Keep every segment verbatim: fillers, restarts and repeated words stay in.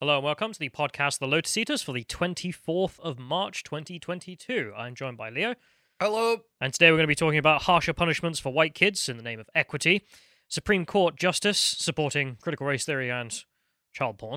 Hello and welcome to the podcast The Lotus Eaters for the twenty-fourth of March twenty twenty-two. I'm joined by Leo. Hello. And today we're going to be talking about harsher punishments for white kids in the name of equity, Supreme Court justice supporting critical race theory and child porn.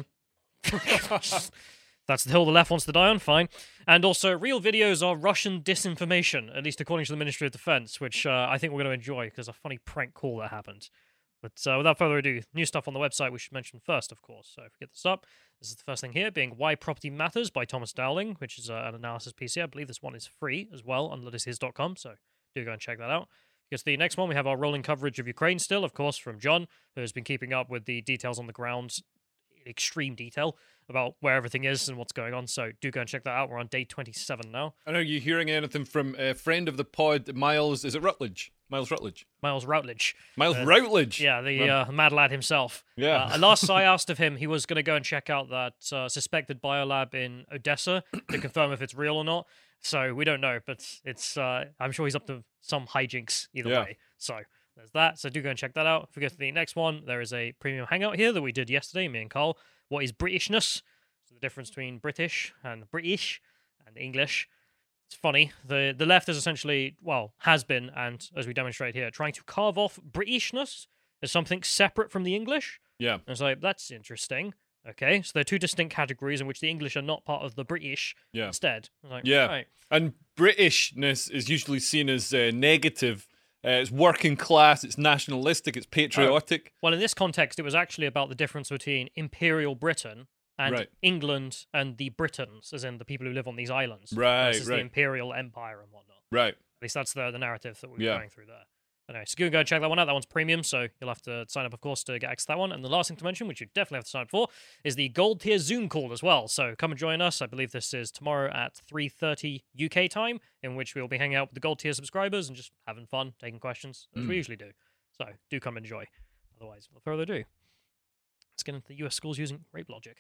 That's the hill the left wants to die on, fine. And also real videos of Russian disinformation, at least according to the Ministry of Defense, which uh, I think we're going to enjoy because a funny prank call that happened. But uh, without further ado, new stuff on the website we should mention first, of course. So if we get this up, this is the first thing here, being Why Property Matters by Thomas Dowling, which is uh, an analysis piece here. I believe this one is free as well on lotus eaters dot com, so do go and check that out. Because the next one, we have our rolling coverage of Ukraine still, of course, from John, who has been keeping up with the details on the ground in extreme detail about where everything is and what's going on. So do go and check that out. We're on day twenty-seven now. And are you hearing anything from a friend of the pod, Miles? Is it Rutledge? Miles Rutledge. Miles Routledge. Miles Uh, Routledge. Yeah, the uh, mad lad himself. Yeah. Uh, last I asked of him, he was going to go and check out that uh, suspected biolab in Odessa to confirm if it's real or not. So we don't know, but it's. Uh, I'm sure he's up to some hijinks either Yeah. way. So there's that. So do go and check that out. If we go to the next one, there is a premium hangout here that we did yesterday, me and Carl. What is Britishness? So the difference between British and British and English. It's funny. The the left is essentially, well, has been, and as we demonstrate here, trying to carve off Britishness as something separate from the English. Yeah. And it's like, that's interesting. Okay, so there are two distinct categories in which the English are not part of the British Yeah. instead. It's like, Yeah. right. And Britishness is usually seen as uh, negative. Uh, it's working class, it's nationalistic, it's patriotic. Well, in this context, it was actually about the difference between Imperial Britain and Right. England and the Britons, as in the people who live on these islands. Right, versus right. the Imperial Empire and whatnot. Right. At least that's the, the narrative that we're Yeah. going through there. Anyway, so go and go and check that one out. That one's premium, so you'll have to sign up, of course, to get access to that one. And the last thing to mention, which you definitely have to sign up for, is the Gold Tier Zoom call as well. So come and join us. I believe this is tomorrow at three thirty U K time, in which we'll be hanging out with the Gold Tier subscribers and just having fun, taking questions, as we Mm. usually do. So do come and enjoy. Otherwise, without further ado, let's get into the U S schools using rape logic.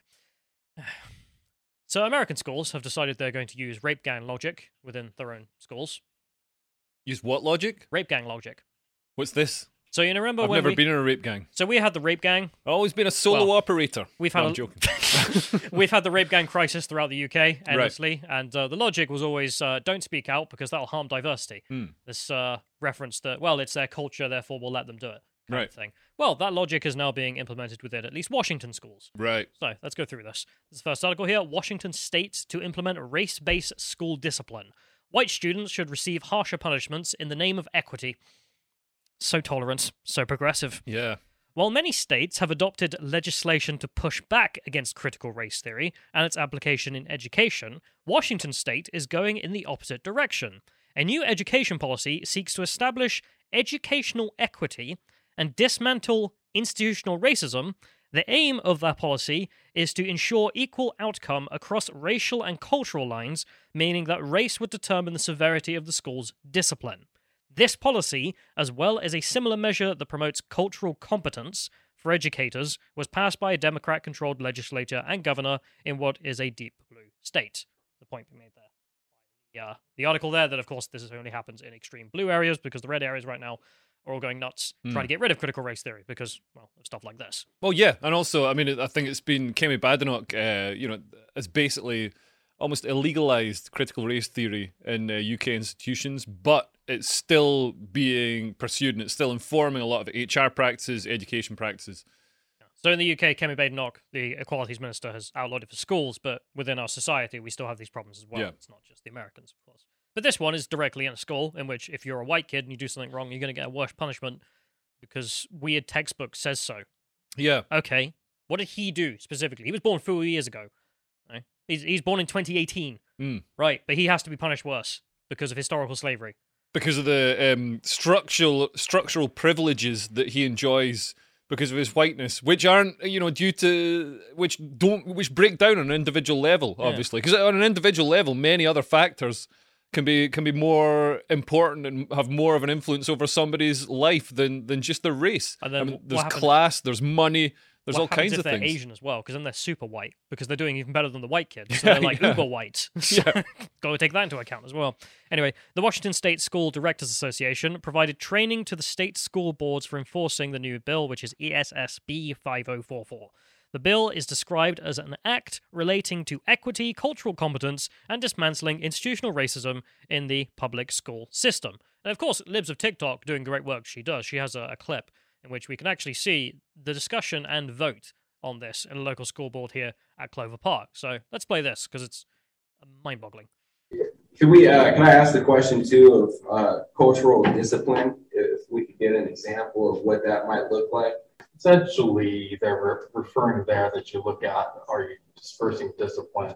So American schools have decided they're going to use rape gang logic within their own schools. Use what logic? Rape gang logic. What's this? So you remember I've when never we... been in a rape gang. So we had the rape gang. I've always been a solo Well, operator. We've No, had I'm a... joking. we've had the rape gang crisis throughout the U K endlessly, and uh, the logic was always uh, don't speak out because that'll harm diversity. Hmm. This uh, reference that, well, it's their culture, therefore we'll let them do it, kind Right. of thing. Well, that logic is now being implemented within at least Washington schools. Right. So let's go through this. This is the first article here. Washington State to implement race-based school discipline. White students should receive harsher punishments in the name of equity. So tolerant, so progressive. Yeah. While many states have adopted legislation to push back against critical race theory and its application in education, Washington State is going in the opposite direction. A new education policy seeks to establish educational equity and dismantle institutional racism. The aim of that policy is to ensure equal outcome across racial and cultural lines, meaning that race would determine the severity of the school's discipline. This policy, as well as a similar measure that promotes cultural competence for educators, was passed by a Democrat-controlled legislature and governor in what is a deep blue state. The point being made there. Yeah, the article there that, of course, this only happens in extreme blue areas because the red areas right now are all going nuts Hmm. trying to get rid of critical race theory because, well, of stuff like this. Well, yeah, and also, I mean, I think it's been Kemi Badenoch, uh, you know, has basically almost illegalized critical race theory in uh, U K institutions, but it's still being pursued and it's still informing a lot of H R practices, education practices. So in the U K, Kemi Badenoch, the Equalities Minister, has outlawed it for schools, but within our society, we still have these problems as well. Yeah. It's not just the Americans, of course. But this one is directly in a school in which if you're a white kid and you do something wrong, you're going to get a worse punishment because weird textbook says so. Yeah. Okay, what did he do specifically? He was born four years ago. Right? He's, he's born in twenty eighteen. Mm. Right, but he has to be punished worse because of historical slavery. Because of the um, structural structural privileges that he enjoys because of his whiteness, which aren't, you know, due to which don't which break down on an individual level, Yeah. obviously. Because on an individual level, many other factors can be can be more important and have more of an influence over somebody's life than than just their race. And then I mean, what there's happens- class, there's money, there's What all happens kinds if of they're things. Asian as well? Because then they're super white because they're doing even better than the white kids. So Yeah, they're like yeah. uber white. So Yeah. got to take that into account as well. Anyway, the Washington State School Directors Association provided training to the state school boards for enforcing the new bill, which is E S S B five oh four four. The The bill is described as an act relating to equity, cultural competence, and dismantling institutional racism in the public school system. And of course, Libs of TikTok doing great work. She does. She has a, a clip in which we can actually see the discussion and vote on this in a local school board here at Clover Park. So let's play this because it's mind-boggling. Can we? Uh, can I ask the question too of uh, cultural discipline? If we could get an example of what that might look like. Essentially, they're re- referring there that you look at, are you dispersing discipline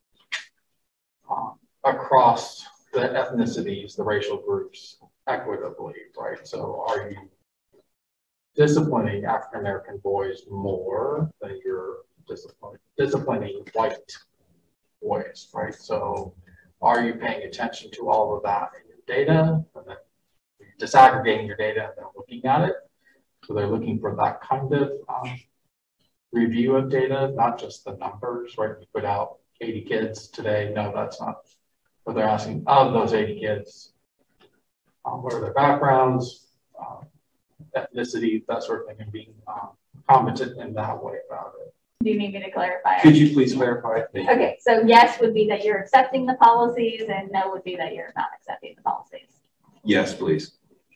um, across the ethnicities, the racial groups equitably, right? So are you disciplining African American boys more than you're disciplining, disciplining white boys, right? So are you paying attention to all of that in your data, and then disaggregating your data and then looking at it? So they're looking for that kind of um, review of data, not just the numbers, right? We put out eighty kids today. No, that's not what they're asking. Of those eighty kids, um, what are their backgrounds, um, ethnicity, that sort of thing, and being um, competent in that way about it. Do you need me to clarify? Could you please clarify? Okay, so yes would be that you're accepting the policies, and no would be that you're not accepting the policies. Yes, please.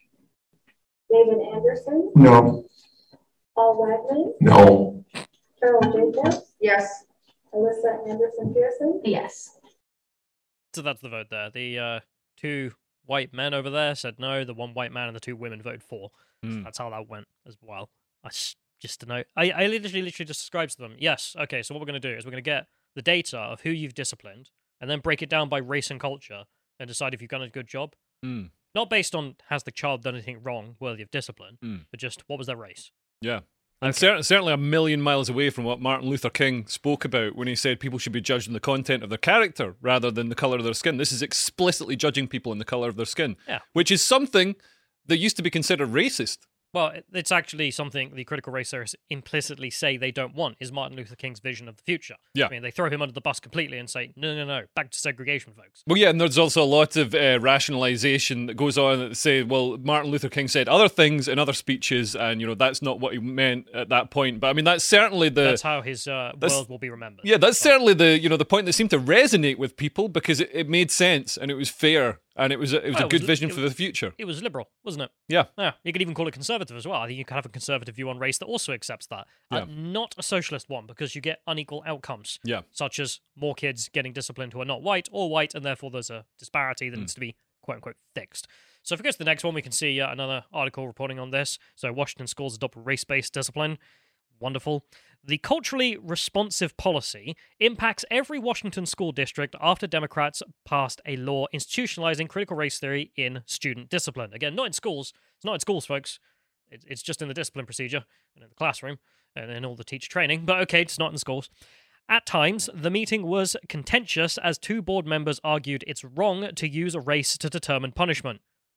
David Anderson, No. Paul Wagman, No. Carol Jacobs, Yes. Alyssa Anderson Pearson, Yes. So that's the vote there. The uh, two white men over there said no. The one white man and the two women voted for. Mm. So that's how that went as well. I s- just to know. I, I literally, literally just described to them. Yes, okay, so what we're going to do is we're going to get the data of who you've disciplined and then break it down by race and culture and decide if you've done a good job. Mm. Not based on has the child done anything wrong worthy of discipline, Mm. but just what was their race. Yeah. And cer- certainly a million miles away from what Martin Luther King spoke about when he said people should be judged on the content of their character rather than the colour of their skin. This is explicitly judging people on the colour of their skin, Yeah. which is something that used to be considered racist. Well, it- it's actually something the critical race theorists implicitly say they don't want, is Martin Luther King's vision of the future. Yeah. I mean, they throw him under the bus completely and say, no, no, no, back to segregation, folks. Well, yeah, and there's also a lot of uh, rationalization that goes on that say, well, Martin Luther King said other things in other speeches, and, you know, that's not what he meant at that point. But, I mean, that's certainly the... That's how his uh, that's- world will be remembered. Yeah, that's So- certainly the, you know, the point that seemed to resonate with people because it, it made sense and it was fair and it was a, it was Well, a it good was- vision it for the future. It was liberal, wasn't it? Yeah. Yeah, you could even call it conservative as well. I think you could have a conservative view on race that also accepts that. Uh, Yeah. not a socialist one, because you get unequal outcomes, Yeah. such as more kids getting disciplined who are not white or white, and therefore there's a disparity that Mm. needs to be quote-unquote fixed. So if we go to the next one, we can see uh, another article reporting on this. So Washington schools adopt race-based discipline. Wonderful. The culturally responsive policy impacts every Washington school district after Democrats passed a law institutionalizing critical race theory in student discipline. Again, not in schools. It's not in schools, folks. It- It's just in the discipline procedure and in the classroom and in all the teacher training. But okay, it's not in schools. At times, the meeting was contentious as two board members argued it's wrong to use race to determine punishment.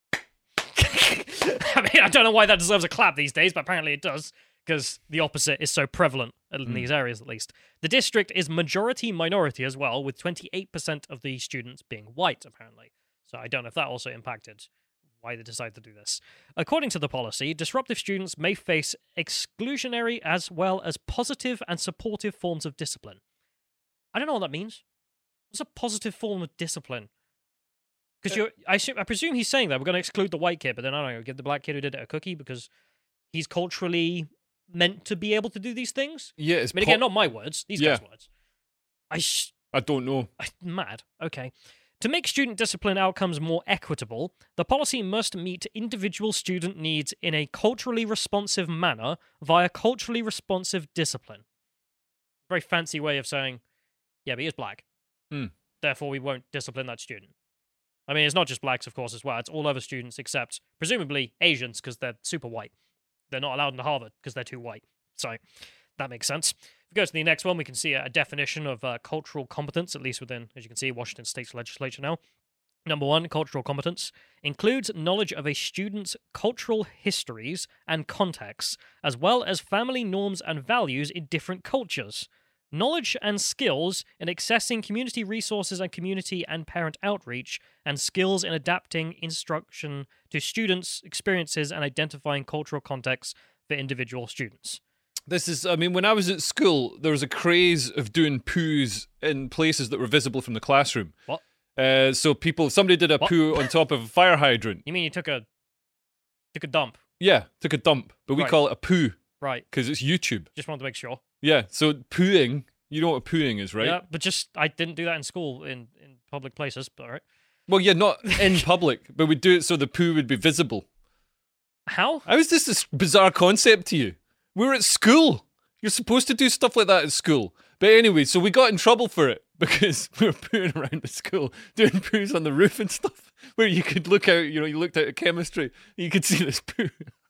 I mean, I don't know why that deserves a clap these days, but apparently it does, because the opposite is so prevalent in these areas, at least. The district is majority-minority as well, with twenty-eight percent of the students being white, apparently. So I don't know if that also impacted why they decided to do this. According to the policy, disruptive students may face exclusionary as well as positive and supportive forms of discipline. I don't know what that means. What's a positive form of discipline? Because you, I, assume- I presume he's saying that we're going to exclude the white kid, but then I don't know, give the black kid who did it a cookie because he's culturally meant to be able to do these things. Yeah, it's I mean, po- again, not my words; these Yeah. guys' words. I, sh- I don't know. I mad. Okay. To make student discipline outcomes more equitable, the policy must meet individual student needs in a culturally responsive manner via culturally responsive discipline. Very fancy way of saying, yeah, but he is black. Hmm. Therefore, we won't discipline that student. I mean, it's not just blacks, of course, as well. It's all other students except, presumably, Asians, because they're super white. They're not allowed into Harvard because they're too white. So that makes sense. If we go to the next one, we can see a, a definition of uh, cultural competence, at least within, as you can see, Washington State's legislature now. Number one, cultural competence includes knowledge of a student's cultural histories and contexts, as well as family norms and values in different cultures. Knowledge and skills in accessing community resources and community and parent outreach, and skills in adapting instruction to students' experiences and identifying cultural contexts for individual students. This is, I mean, when I was at school, there was a craze of doing poos in places that were visible from the classroom. What? Uh, so people, somebody did a What? poo on top of a fire hydrant. You mean you took a took a dump? Yeah, took a dump, but we Right. call it a poo Right. because it's YouTube. Just wanted to make sure. Yeah, so pooing, you know what pooing is, right? Yeah, but just I didn't do that in school in, in public places. But all right. Well, yeah, not in public, but we'd do it so the poo would be visible. How? How is this this bizarre concept to you? We were at school. You're supposed to do stuff like that at school. But anyway, so we got in trouble for it because we were pooing around the school, doing poos on the roof and stuff, where you could look out, you know, you looked out at chemistry, and you could see this poo.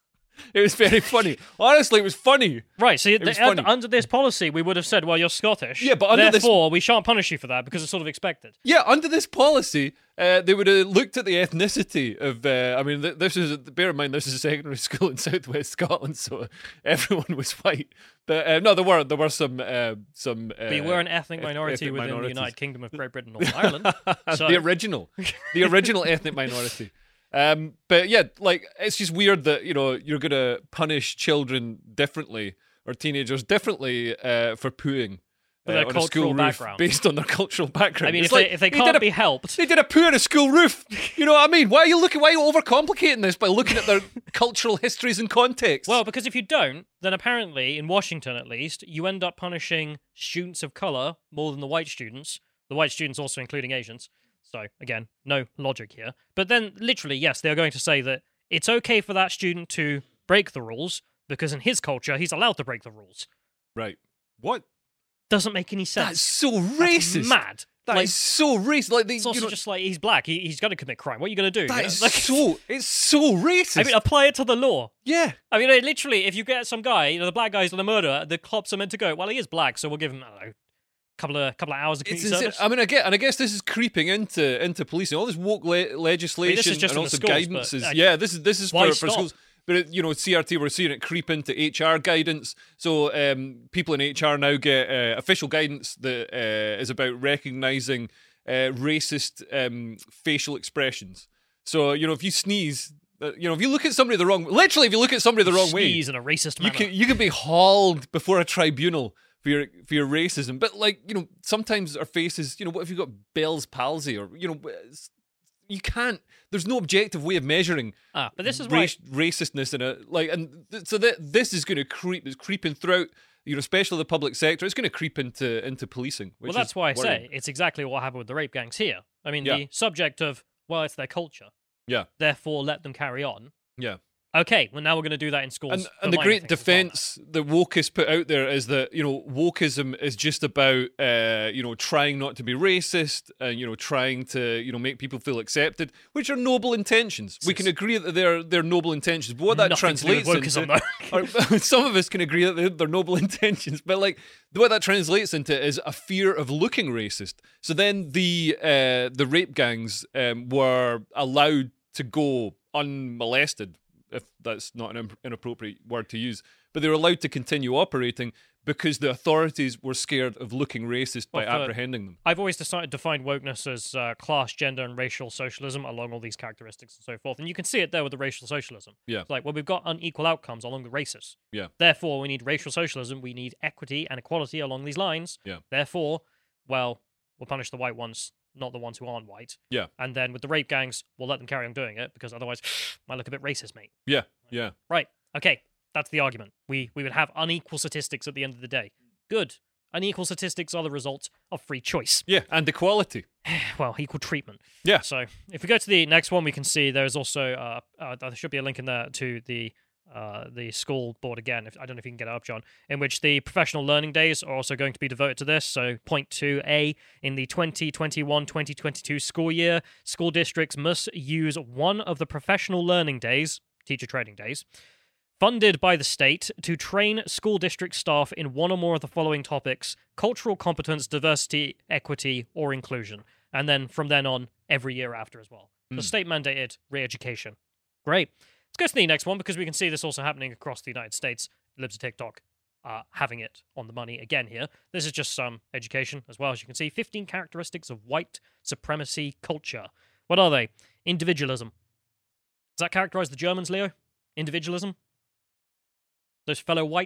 It was very funny. Honestly, it was funny. Right, so the, was un- funny. under this policy, we would have said, well, you're Scottish. Yeah, but under this- therefore, we shan't punish you for that because it's sort of expected. Yeah, under this policy, uh, they would have looked at the ethnicity of. Uh, I mean, th- this is bear in mind this is a secondary school in southwest Scotland, so everyone was white. But uh, no, there were there were some uh, some. Uh, We were an ethnic eth- minority ethnic within minorities. the United Kingdom of Great Britain and Northern Ireland. So, the original, the original ethnic minority. Um, but yeah, like it's just weird that you know you're gonna punish children differently or teenagers differently uh, for pooing For their uh, on a school cultural roof background. based on their cultural background. I mean, It's if like, they if they did can't a- be helped, They did a poo on a school roof. You know what I mean? Why are you looking? Why are you overcomplicating this by looking at their cultural histories and context? well, because if you don't, then apparently in Washington at least, you end up punishing students of color more than the white students. The white students also including Asians. So again, no logic here. But then, literally, yes, they are going to say that it's okay for that student to break the rules because in his culture, he's allowed to break the rules. right? What? Doesn't make any sense. That's so That's racist. mad. That is like, so racist. Like they, it's also you know, just like he's black. He, he's got to commit crime. What are you going to do? that You know, is like- so. It's so racist. I mean, apply it to the law. yeah. I mean, literally, if you get some guy, you know, the black guy's done a murder, the cops are meant to go, well, he is black, so we'll give him, I don't know, a couple of, couple of hours of It's community insane. service. I mean, I get, and I guess this is creeping into into policing. All this woke le- legislation just and in the also schools, guidance but, is uh, yeah. This is this is why for, for stop? schools. But it, you know, C R T, we're seeing it creep into H R guidance. So um, people in H R now get uh, official guidance that uh, is about recognizing uh, racist um, facial expressions. So you know, if you sneeze, uh, you know, if you look at somebody the wrong, literally, if you look at somebody the wrong way, Sneeze in a racist you manner. can you can be hauled before a tribunal for your for your racism. But like you know, sometimes our faces, you know, what if you've got Bell's palsy or you know, it's- you can't. There's no objective way of measuring Ah, but this is why... race, racistness in a like, and th- so that this is going to creep. It's creeping throughout. You know, especially the public sector. It's going to creep into into policing. Which Well, that's is why I worrying. say it's exactly what happened with the rape gangs here. I mean, Yeah. the subject of, well, it's their culture, Yeah, therefore let them carry on. yeah. Okay, well, now we're going to do that in schools. And, for and the minor great things as well now. defense that woke has put out there is that you know wokeism is just about uh, you know trying not to be racist and you know trying to you know make people feel accepted, which are noble intentions. We can agree that they're they're noble intentions, but what that Nothing to do with translates wokeism, into, or, some of us can agree that they're, they're noble intentions, but like what that translates into is a fear of looking racist. So then the uh, the rape gangs um, were allowed to go unmolested, if that's not an imp- inappropriate word to use, but they were allowed to continue operating because the authorities were scared of looking racist by Well, for- apprehending them. I've always decided to find wokeness as uh, class, gender, and racial socialism along all these characteristics and so forth. And you can see it there with the racial socialism. Yeah. It's like, well, we've got unequal outcomes along the races. Yeah. Therefore, we need racial socialism. We need equity and equality along these lines. Yeah. Therefore, well, we'll punish the white ones, not the ones who aren't white. Yeah. And then with the rape gangs, we'll let them carry on doing it because otherwise, might look a bit racist, mate. Yeah, yeah. Right. Okay. That's the argument. We we would have unequal statistics at the end of the day. Good. Unequal statistics are the result of free choice. Yeah, and equality. Well, equal treatment. Yeah. So if we go to the next one, we can see there's also uh, uh there should be a link in there to the uh the school board again. If I don't know if you can get it up, John, in which the professional learning days are also going to be devoted to this. So point two A, in the twenty twenty-one twenty twenty-two school year, school districts must use one of the professional learning days, teacher training days, funded by the state to train school district staff in one or more of the following topics: cultural competence, diversity, equity, or inclusion. And then from then on, every year after as well. The Mm. state mandated re-education. Great. Let's go to the next one because we can see this also happening across the United States. Libs of TikTok uh, having it on the money again here. This is just some education as well. As you can see, fifteen characteristics of white supremacy culture. What are they? Individualism. Does that characterize the Germans, Leo? Individualism? Those fellow whites?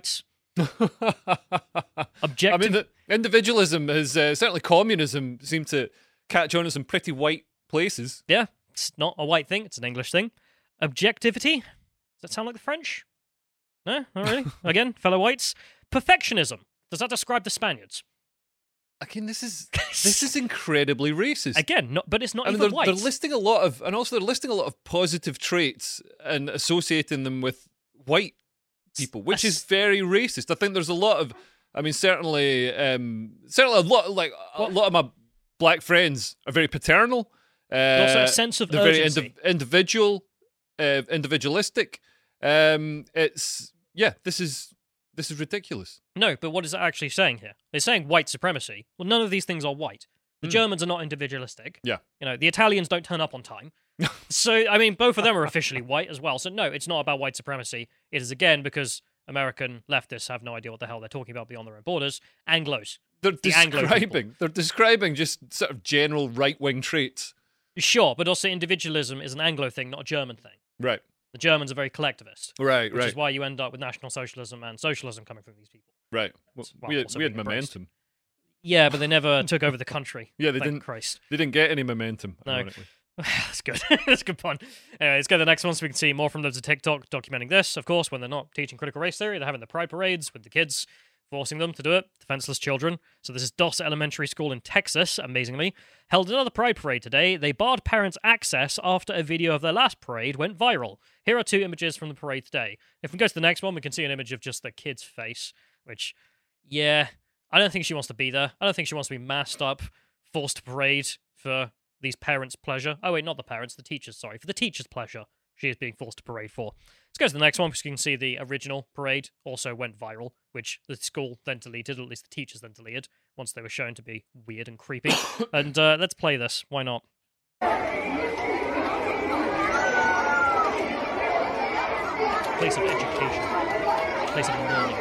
I Objective. mean, the individualism is uh, certainly communism seemed to catch on in some pretty white places. Yeah, it's not a white thing, it's an English thing. Objectivity. Does that sound like the French? No, not really. Again, fellow whites. Perfectionism. Does that describe the Spaniards? Again, this is this is incredibly racist. Again, not, but it's not I mean, even they're, white. they're listing a lot of, and also they're listing a lot of positive traits and associating them with white people, which is very racist. I think there's a lot of, I mean, certainly, um, certainly a lot, like a What? lot of my black friends are very paternal. Uh, also a sense of they're very urgency. indi- individual, uh, individualistic. Um, it's yeah, this is this is ridiculous. No, but what is it actually saying here? It's saying white supremacy. Well, none of these things are white. The Hmm. Germans are not individualistic. Yeah. You know, the Italians don't turn up on time. So, I mean, both of them are officially white as well. So, no, it's not about white supremacy. It is, again, because American leftists have no idea what the hell they're talking about beyond their own borders. Anglos. They're The Anglo describing they're describing just sort of general right wing traits. Sure, but also individualism is an Anglo thing, not a German thing. Right, The Germans are very collectivist, right, which right, is why you end up with National Socialism and socialism coming from these people. right. Well, well, we had, also we had being embraced. momentum. Yeah, but they never took over the country. Yeah, they Thank didn't. Christ. They didn't get any momentum. No. Ironically. That's good. That's a good pun. Anyway, let's go to the next one so we can see more from those of TikTok documenting this. Of course, when they're not teaching critical race theory, they're having the pride parades with the kids, forcing them to do it, defenseless children. So this is Doss Elementary School in Texas, amazingly, held another pride parade today. They barred parents access after a video of their last parade went viral. Here are two images from the parade today. If we go to the next one, we can see an image of just the kid's face, which, yeah, I don't think she wants to be there. I don't think she wants to be masked up, forced to parade for these parents' pleasure. Oh, wait, not the parents, the teachers, sorry. For the teachers' pleasure, she is being forced to parade for. Let's go to the next one, because you can see the original parade also went viral, which the school then deleted, or at least the teachers then deleted, once they were shown to be weird and creepy. And uh, let's play this. Why not? Place of education. Place of learning.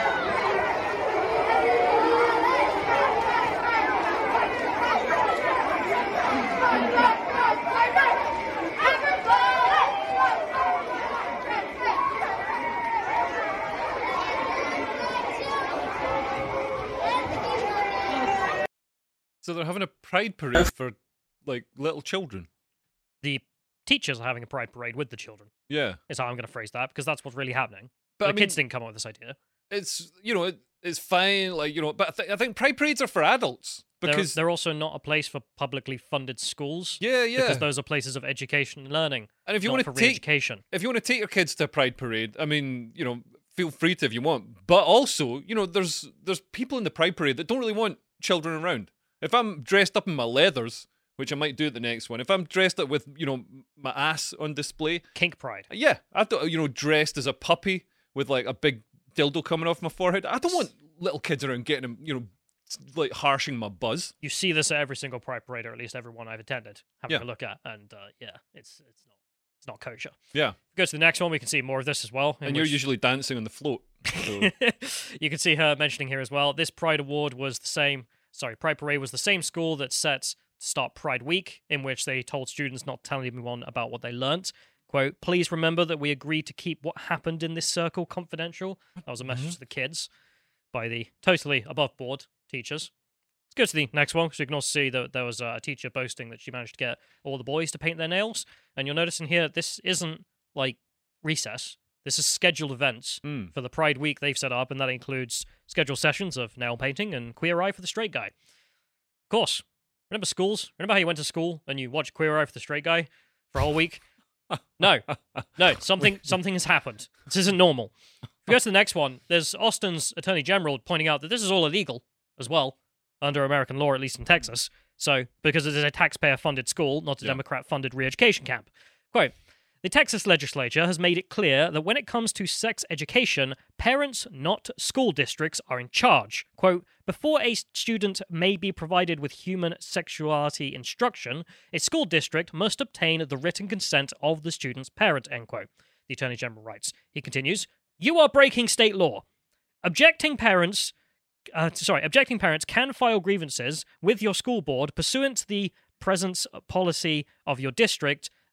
So they're having a pride parade for like little children. The teachers are having a pride parade with the children, Yeah, is how I'm going to phrase that, because that's what's really happening. but the I mean, kids didn't come up with this idea. it's you know it, it's fine, like you know. But I, th- I think pride parades are for adults They're, because they're also not a place for publicly funded schools. yeah, yeah. Because those are places of education and learning. and if you not want for to take re-education. if you want to take your kids to a pride parade, I mean, you know, feel free to if you want. But also, you know, there's there's people in the pride parade that don't really want children around. If I'm dressed up in my leathers, which I might do at the next one, if I'm dressed up with, you know, my ass on display, Kink pride. yeah, I don't, you know, dressed as a puppy with like a big dildo coming off my forehead. I don't want little kids around getting them, you know, like harshing my buzz. You see this at every single pride parade, or at least every one I've attended, having Yeah. a look at, and uh, yeah, it's it's not it's not kosher. Yeah, Go to the next one, we can see more of this as well. in and you're which- usually dancing on the float. So. You can see her mentioning here as well. This Pride Award was the same. Sorry, Pride Parade was the same school that set start Pride Week, in which they told students not to tell anyone about what they learnt. Quote, please remember that we agreed to keep what happened in this circle confidential. That was a message Mhm. to the kids by the totally above board teachers. Let's go to the next one, because you can also see that there was a teacher boasting that she managed to get all the boys to paint their nails. And you'll notice in here, this isn't like recess. This is scheduled events Mm. for the Pride Week they've set up, and that includes scheduled sessions of nail painting and Queer Eye for the Straight Guy. Of course, remember schools? Remember how you went to school and you watched Queer Eye for the Straight Guy for a whole week? No, no, something something has happened. This isn't normal. If we go to the next one, there's Austin's Attorney General pointing out that this is all illegal as well, under American law, at least in Texas. So, because it is a taxpayer-funded school, not a Yeah. Democrat-funded re-education camp. Quote, the Texas legislature has made it clear that when it comes to sex education, parents, not school districts, are in charge. Quote, before a student may be provided with human sexuality instruction, a school district must obtain the written consent of the student's parent, end quote. The Attorney General writes. He continues, you are breaking state law. Objecting parents, uh, sorry, objecting parents can file grievances with your school board pursuant to the presence policy of your district.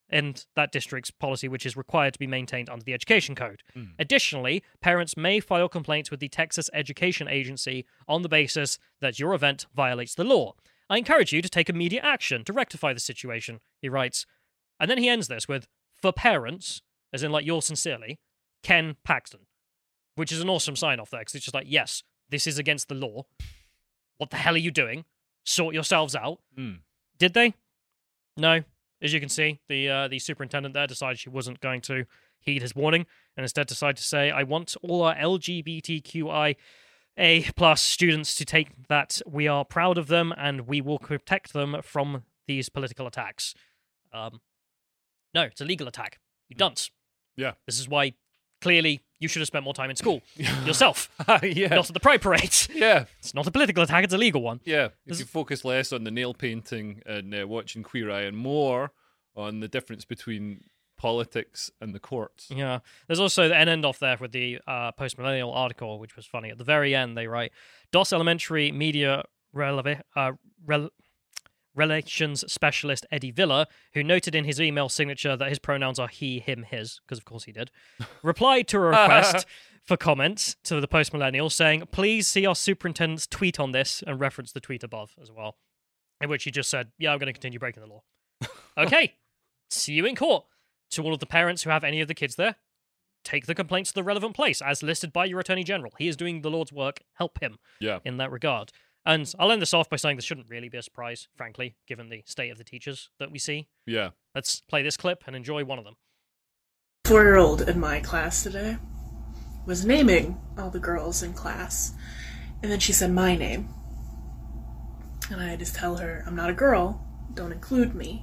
in that district's policy, which is required to be maintained under the Education Code. Mm. Additionally, parents may file complaints with the Texas Education Agency on the basis that your event violates the law. I encourage you to take immediate action to rectify the situation, he writes. And then he ends this with, for parents, as in like yours sincerely, Ken Paxton, which is an awesome sign-off there, because it's just like, yes, this is against the law. What the hell are you doing? Sort yourselves out. Mm. Did they? No. As you can see, the uh, the superintendent there decided she wasn't going to heed his warning, and instead decided to say, I want all our L G B T Q I A plus students to take that we are proud of them and we will protect them from these political attacks. Um, no, it's a legal attack. You dunce. Yeah. This is why, clearly, you should have spent more time in school yourself. Yeah. Not at the Pride Parades. Yeah. It's not a political attack, it's a legal one. Yeah. If This- you focus less on the nail painting and uh, watching Queer Eye and more on the difference between politics and the courts. Yeah. There's also an end off there with the uh, post-millennial article, which was funny. At the very end, they write, DOS Elementary Media Relevi- uh, Rel- Relations Specialist Eddie Villa, who noted in his email signature that his pronouns are he, him, his, because of course he did, replied to a request for comments to the post-millennial saying, please see our superintendent's tweet on this, and reference the tweet above as well, in which he just said, yeah, I'm going to continue breaking the law. Okay, see you in court. To all of the parents who have any of the kids there, take the complaints to the relevant place, as listed by your Attorney General. He is doing the Lord's work. Help him Yeah. in that regard. And I'll end this off by saying this shouldn't really be a surprise, frankly, given the state of the teachers that we see. Yeah. Let's play this clip and enjoy one of them. Four-year-old in my class today was naming all the girls in class, and then she said my name. And I had to tell her, I'm not a girl, don't include me.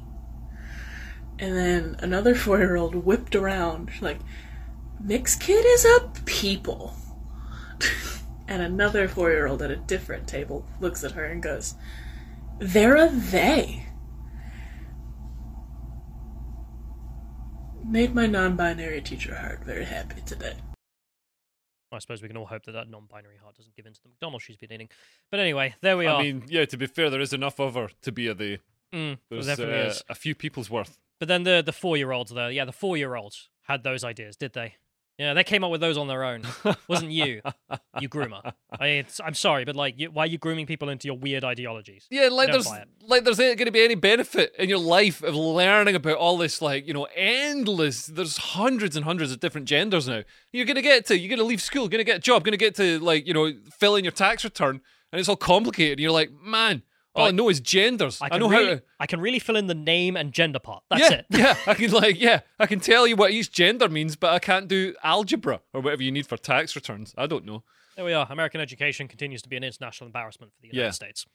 And then another four-year-old whipped around, like, mixed kid is a people. And another four-year-old at a different table looks at her and goes, they're a they. Made my non-binary teacher heart very happy today. I suppose we can all hope that that non-binary heart doesn't give in to the McDonald's she's been eating. But anyway, there we I are. mean, yeah, to be fair, there is enough of her to be a they. Mm, there There's definitely uh, is. a few people's worth. But then the, the four-year-olds there, yeah, the four-year-olds had those ideas, did they? Yeah, they came up with those on their own. Wasn't you, you groomer. I, it's, I'm sorry, but like, you, why are you grooming people into your weird ideologies? Yeah, like Don't there's buy it. like there's going to be any benefit in your life of learning about all this, like, you know, endless. There's hundreds and hundreds of different genders now. You're going to get to, you're going to leave school, going to get a job, going to get to, like, you know, fill in your tax return, and it's all complicated. And you're like, man, all I Like, know is genders. I I, can know really, how to. I can really fill in the name and gender part. That's yeah, it. yeah, I can like, yeah, I can tell you what each gender means, but I can't do algebra or whatever you need for tax returns. I don't know. There we are. American education continues to be an international embarrassment for the United Yeah. States.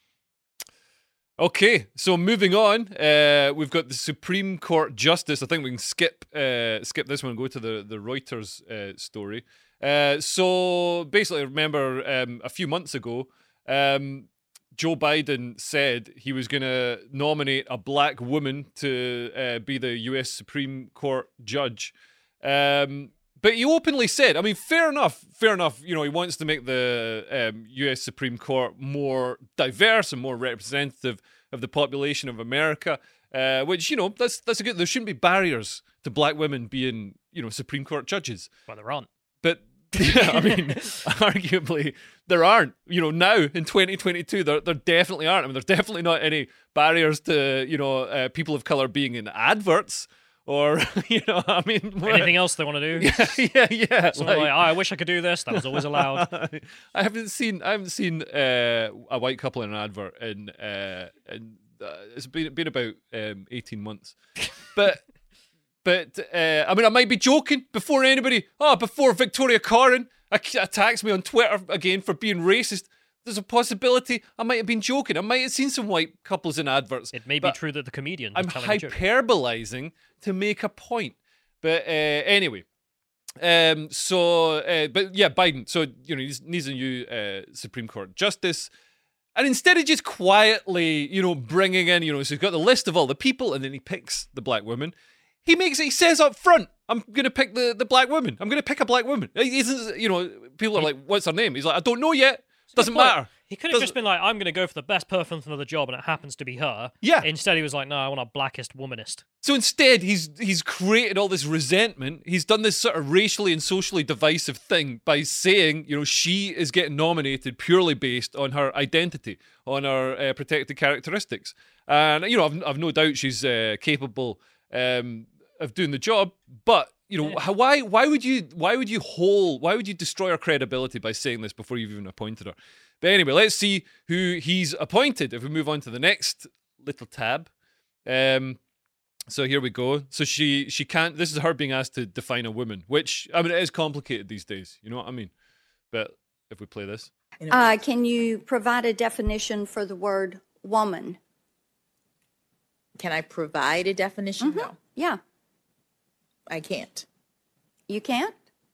Okay, so moving on, uh, we've got the Supreme Court Justice. I think we can skip uh, skip this one and go to the, the Reuters uh, story. Uh, so basically, remember um, a few months ago, um, Joe Biden said he was going to nominate a black woman to uh, be the U S Supreme Court judge. Um, but he openly said, I mean, fair enough, fair enough, you know, he wants to make the um, U S Supreme Court more diverse and more representative of the population of America, uh, which, you know, that's that's a good, there shouldn't be barriers to black women being, you know, Supreme Court judges. Well, there aren't. But yeah, I mean, arguably there aren't. You know, now in twenty twenty-two, there there definitely aren't. I mean, there's definitely not any barriers to, you know, uh, people of color being in adverts or, you know, I mean, Anything else they want to do? Yeah, yeah, yeah. Someone like, oh, I wish I could do this. That was always allowed. I haven't seen I haven't seen uh, a white couple in an advert in uh, in uh, it's been been about um, eighteen months, but. But, uh, I mean, I might be joking before anybody, oh, before Victoria Coren attacks me on Twitter again for being racist. There's a possibility I might have been joking. I might have seen some white couples in adverts. It may be but true that the comedian was I'm telling a joke. hyperbolizing to make a point. But uh, anyway, um, so, uh, but yeah, Biden. So, you know, he needs a new uh, Supreme Court justice. And instead of just quietly, you know, bringing in, you know, so he's got the list of all the people and then he picks the black woman. He makes it, he says up front, I'm going to pick the, the black woman. I'm going to pick a black woman. He isn't, you know, people are like, what's her name? He's like, I don't know yet. Doesn't Good point. matter. He could have just been like, I'm going to go for the best person for the job, and it happens to be her. Yeah. Instead, he was like, no, I want a blackest womanist. So instead, he's he's created all this resentment. He's done this sort of racially and socially divisive thing by saying, you know, she is getting nominated purely based on her identity, on her uh, protected characteristics. And, you know, I've, I've no doubt she's uh, capable um, of doing the job, but you know, yeah. why why would you why would you hold why would you destroy her credibility by saying this before you've even appointed her? But anyway, let's see who he's appointed. If we move on to the next little tab, um, so here we go. So she she can't. This is her being asked to define a woman, which I mean it is complicated these days. You know what I mean? But if we play this, uh, can you provide a definition for the word woman? Can I provide a definition? Mm-hmm. No. Yeah. I can't. You can't?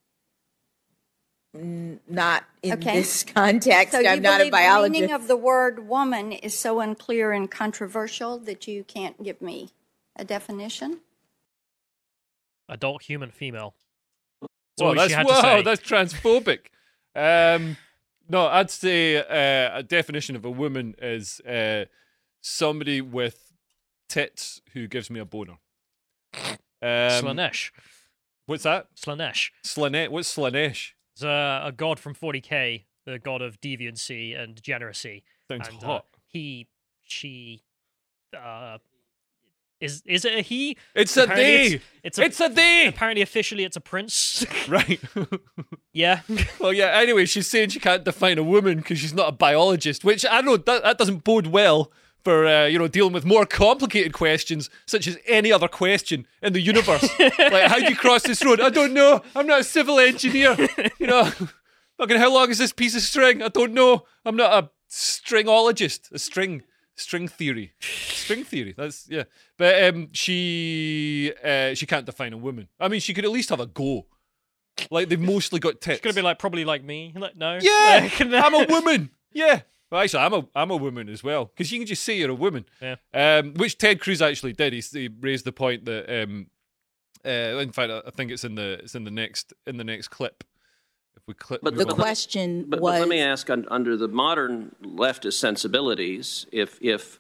N- not in okay. this context. So I'm not a biologist. The meaning of the word woman is so unclear and controversial that you can't give me a definition? Adult human female. Whoa, that's, whoa, that's transphobic. um, no, I'd say uh, a definition of a woman is uh, somebody with tits who gives me a boner. Um, Slanesh. What's that? Slanesh. Slanesh. What's Slanesh? It's a, a god from forty K, the god of deviancy and degeneracy. Sounds and, hot. Uh, he, she, uh, is is it a he? It's apparently a they. It's, it's, a, it's a they. Apparently, officially, it's a prince. Right. Yeah. Well, yeah. Anyway, she's saying she can't define a woman because she's not a biologist, which I know that that doesn't bode well for uh, you know, dealing with more complicated questions, such as any other question in the universe. Like, how do you cross this road? I don't know. I'm not a civil engineer. You know, fucking how long is this piece of string? I don't know. I'm not a stringologist. A string, string theory, string theory. That's yeah. But um, she uh, she can't define a woman. I mean, she could at least have a go. Like, they've mostly got tits. It's gonna be like probably like me. Like, no. Yeah, I'm a woman. Yeah. Well, actually, I'm a I'm a woman as well, because you can just say you're a woman. Yeah. Um, which Ted Cruz actually did. He, he raised the point that, um, uh, in fact, I think it's in the it's in the next in the next clip. If we clip. But the on. question but, was. But let me ask: under the modern leftist sensibilities, if if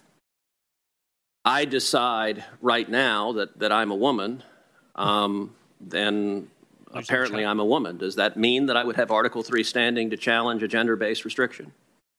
I decide right now that that I'm a woman, um, then apparently I'm a woman. Does that mean that I would have Article three standing to challenge a gender-based restriction?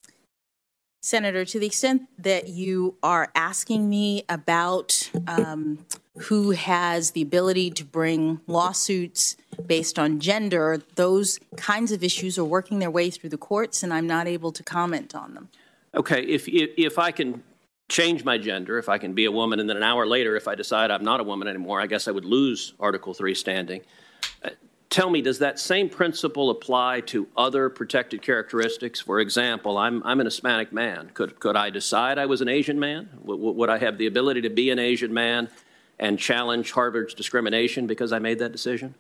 Senator, to the extent that you are asking me about um, who has the ability to bring lawsuits based on gender, those kinds of issues are working their way through the courts, and I'm not able to comment on them. Okay, if if, if I can change my gender, if I can be a woman, and then an hour later, if I decide I'm not a woman anymore, I guess I would lose Article three standing. Uh, Tell me, does that same principle apply to other protected characteristics? For example, I'm I'm an Hispanic man. Could could I decide I was an Asian man? W- would I have the ability to be an Asian man and challenge Harvard's discrimination because I made that decision?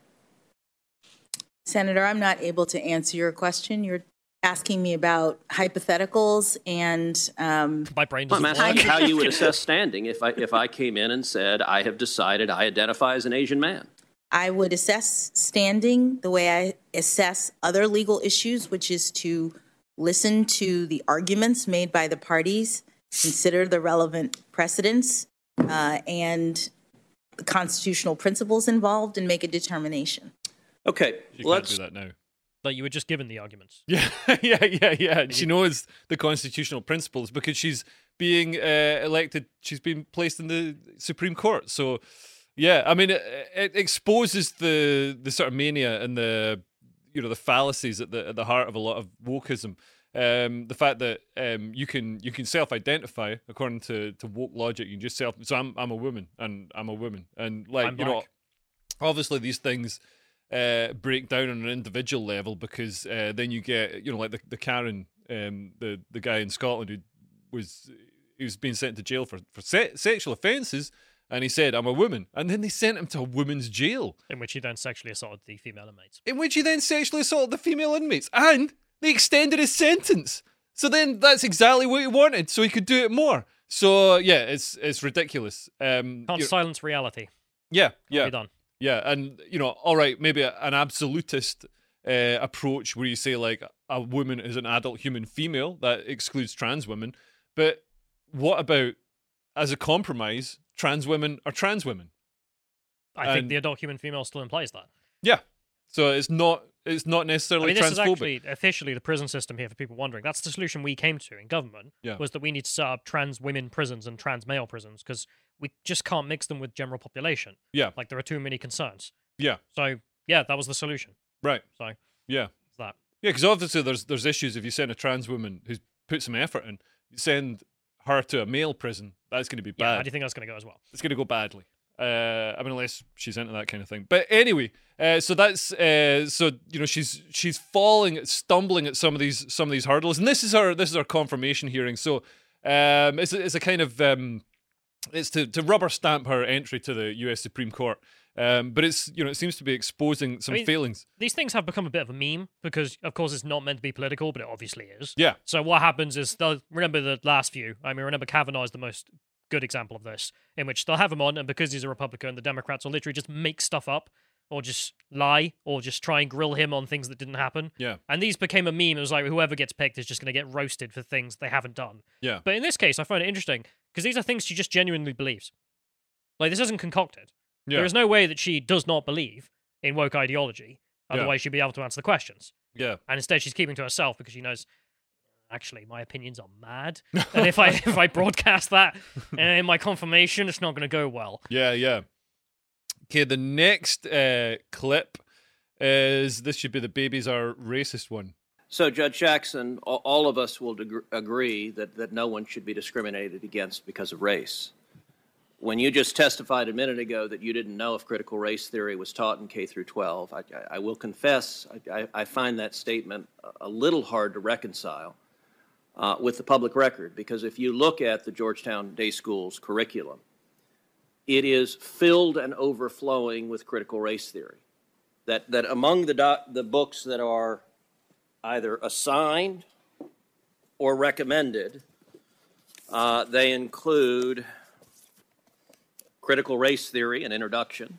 Senator, I'm not able to answer your question. You're asking me about hypotheticals and um, my brain doesn't work. I'm asking how you would assess standing if I if I came in and said I have decided I identify as an Asian man. I would assess standing the way I assess other legal issues, which is to listen to the arguments made by the parties, consider the relevant precedents, uh, and the constitutional principles involved, and make a determination. Okay, you let's can't do that now. Like, you were just given the arguments. Yeah, yeah, yeah, yeah. She knows the constitutional principles because she's being uh, elected. She's been placed in the Supreme Court, so. Yeah, I mean, it, it exposes the the sort of mania and the you know the fallacies at the at the heart of a lot of wokeism. Um, the fact that um, you can you can self-identify according to, to woke logic. You can just self. So I'm I'm a woman and I'm a woman and like I'm you know, black. obviously these things uh, break down on an individual level because uh, then you get you know like the the Karen um, the the guy in Scotland who was he was being sent to jail for for se- sexual offences. And he said, I'm a woman. And then they sent him to a woman's jail. In which he then sexually assaulted the female inmates. In which he then sexually assaulted the female inmates. And they extended his sentence. So then that's exactly what he wanted. So he could do it more. So, yeah, it's it's ridiculous. Um, Can't silence reality. Yeah, yeah. Be done. Yeah, and, you know, all right, maybe an absolutist uh, approach where you say, like, a woman is an adult human female. That excludes trans women. But what about, as a compromise, trans women are trans women? I think And- the adult human female still implies that. Yeah. So it's not it's not I necessarily mean, this is transphobic. actually officially the prison system here for people wondering. That's the solution we came to in government, Yeah. was that we need to set up trans women prisons and trans male prisons because we just can't mix them with general population. Yeah. Like, there are too many concerns. Yeah. So, yeah, that was the solution. Right. So, Yeah. it's that. Yeah, because obviously there's there's issues if you send a trans woman who's put some effort in, you send her to a male prison, that's going to be Yeah, bad. how do you think that's going to go as well? It's going to go badly. Uh, I mean, unless she's into that kind of thing. But anyway, uh, so that's uh, so you know she's she's falling, stumbling at some of these some of these hurdles, and this is our this is our confirmation hearing. So um, it's a, it's a kind of um, it's to to rubber stamp her entry to the U S Supreme Court. Um, but it's you know it seems to be exposing some I mean, failings. These things have become a bit of a meme because, of course, it's not meant to be political, but it obviously is. Yeah. So what happens is they'll remember the last few. I mean, remember Kavanaugh is the most good example of this, in which they'll have him on, and because he's a Republican, the Democrats will literally just make stuff up or just lie or just try and grill him on things that didn't happen. Yeah. And these became a meme. It was like whoever gets picked is just going to get roasted for things they haven't done. Yeah. But in this case, I find it interesting because these are things she just genuinely believes. Like, this isn't concocted. Yeah. There is no way that she does not believe in woke ideology. Otherwise, she'd be able to answer the questions. Yeah. And instead, she's keeping to herself because she knows, actually, my opinions are mad. And if I if I broadcast that in my confirmation, it's not going to go well. Yeah, yeah. Okay, the next uh, clip is this should be the babies are racist one. So, Judge Jackson, a- all of us will deg- agree that, that no one should be discriminated against because of race. When you just testified a minute ago that you didn't know if critical race theory was taught in K through twelve, I, I, I will confess I, I, I find that statement a, a little hard to reconcile uh, with the public record, because if you look at the Georgetown Day School's curriculum, it is filled and overflowing with critical race theory. That that among the doc, the books that are either assigned or recommended, uh, they include Critical Race Theory, an introduction.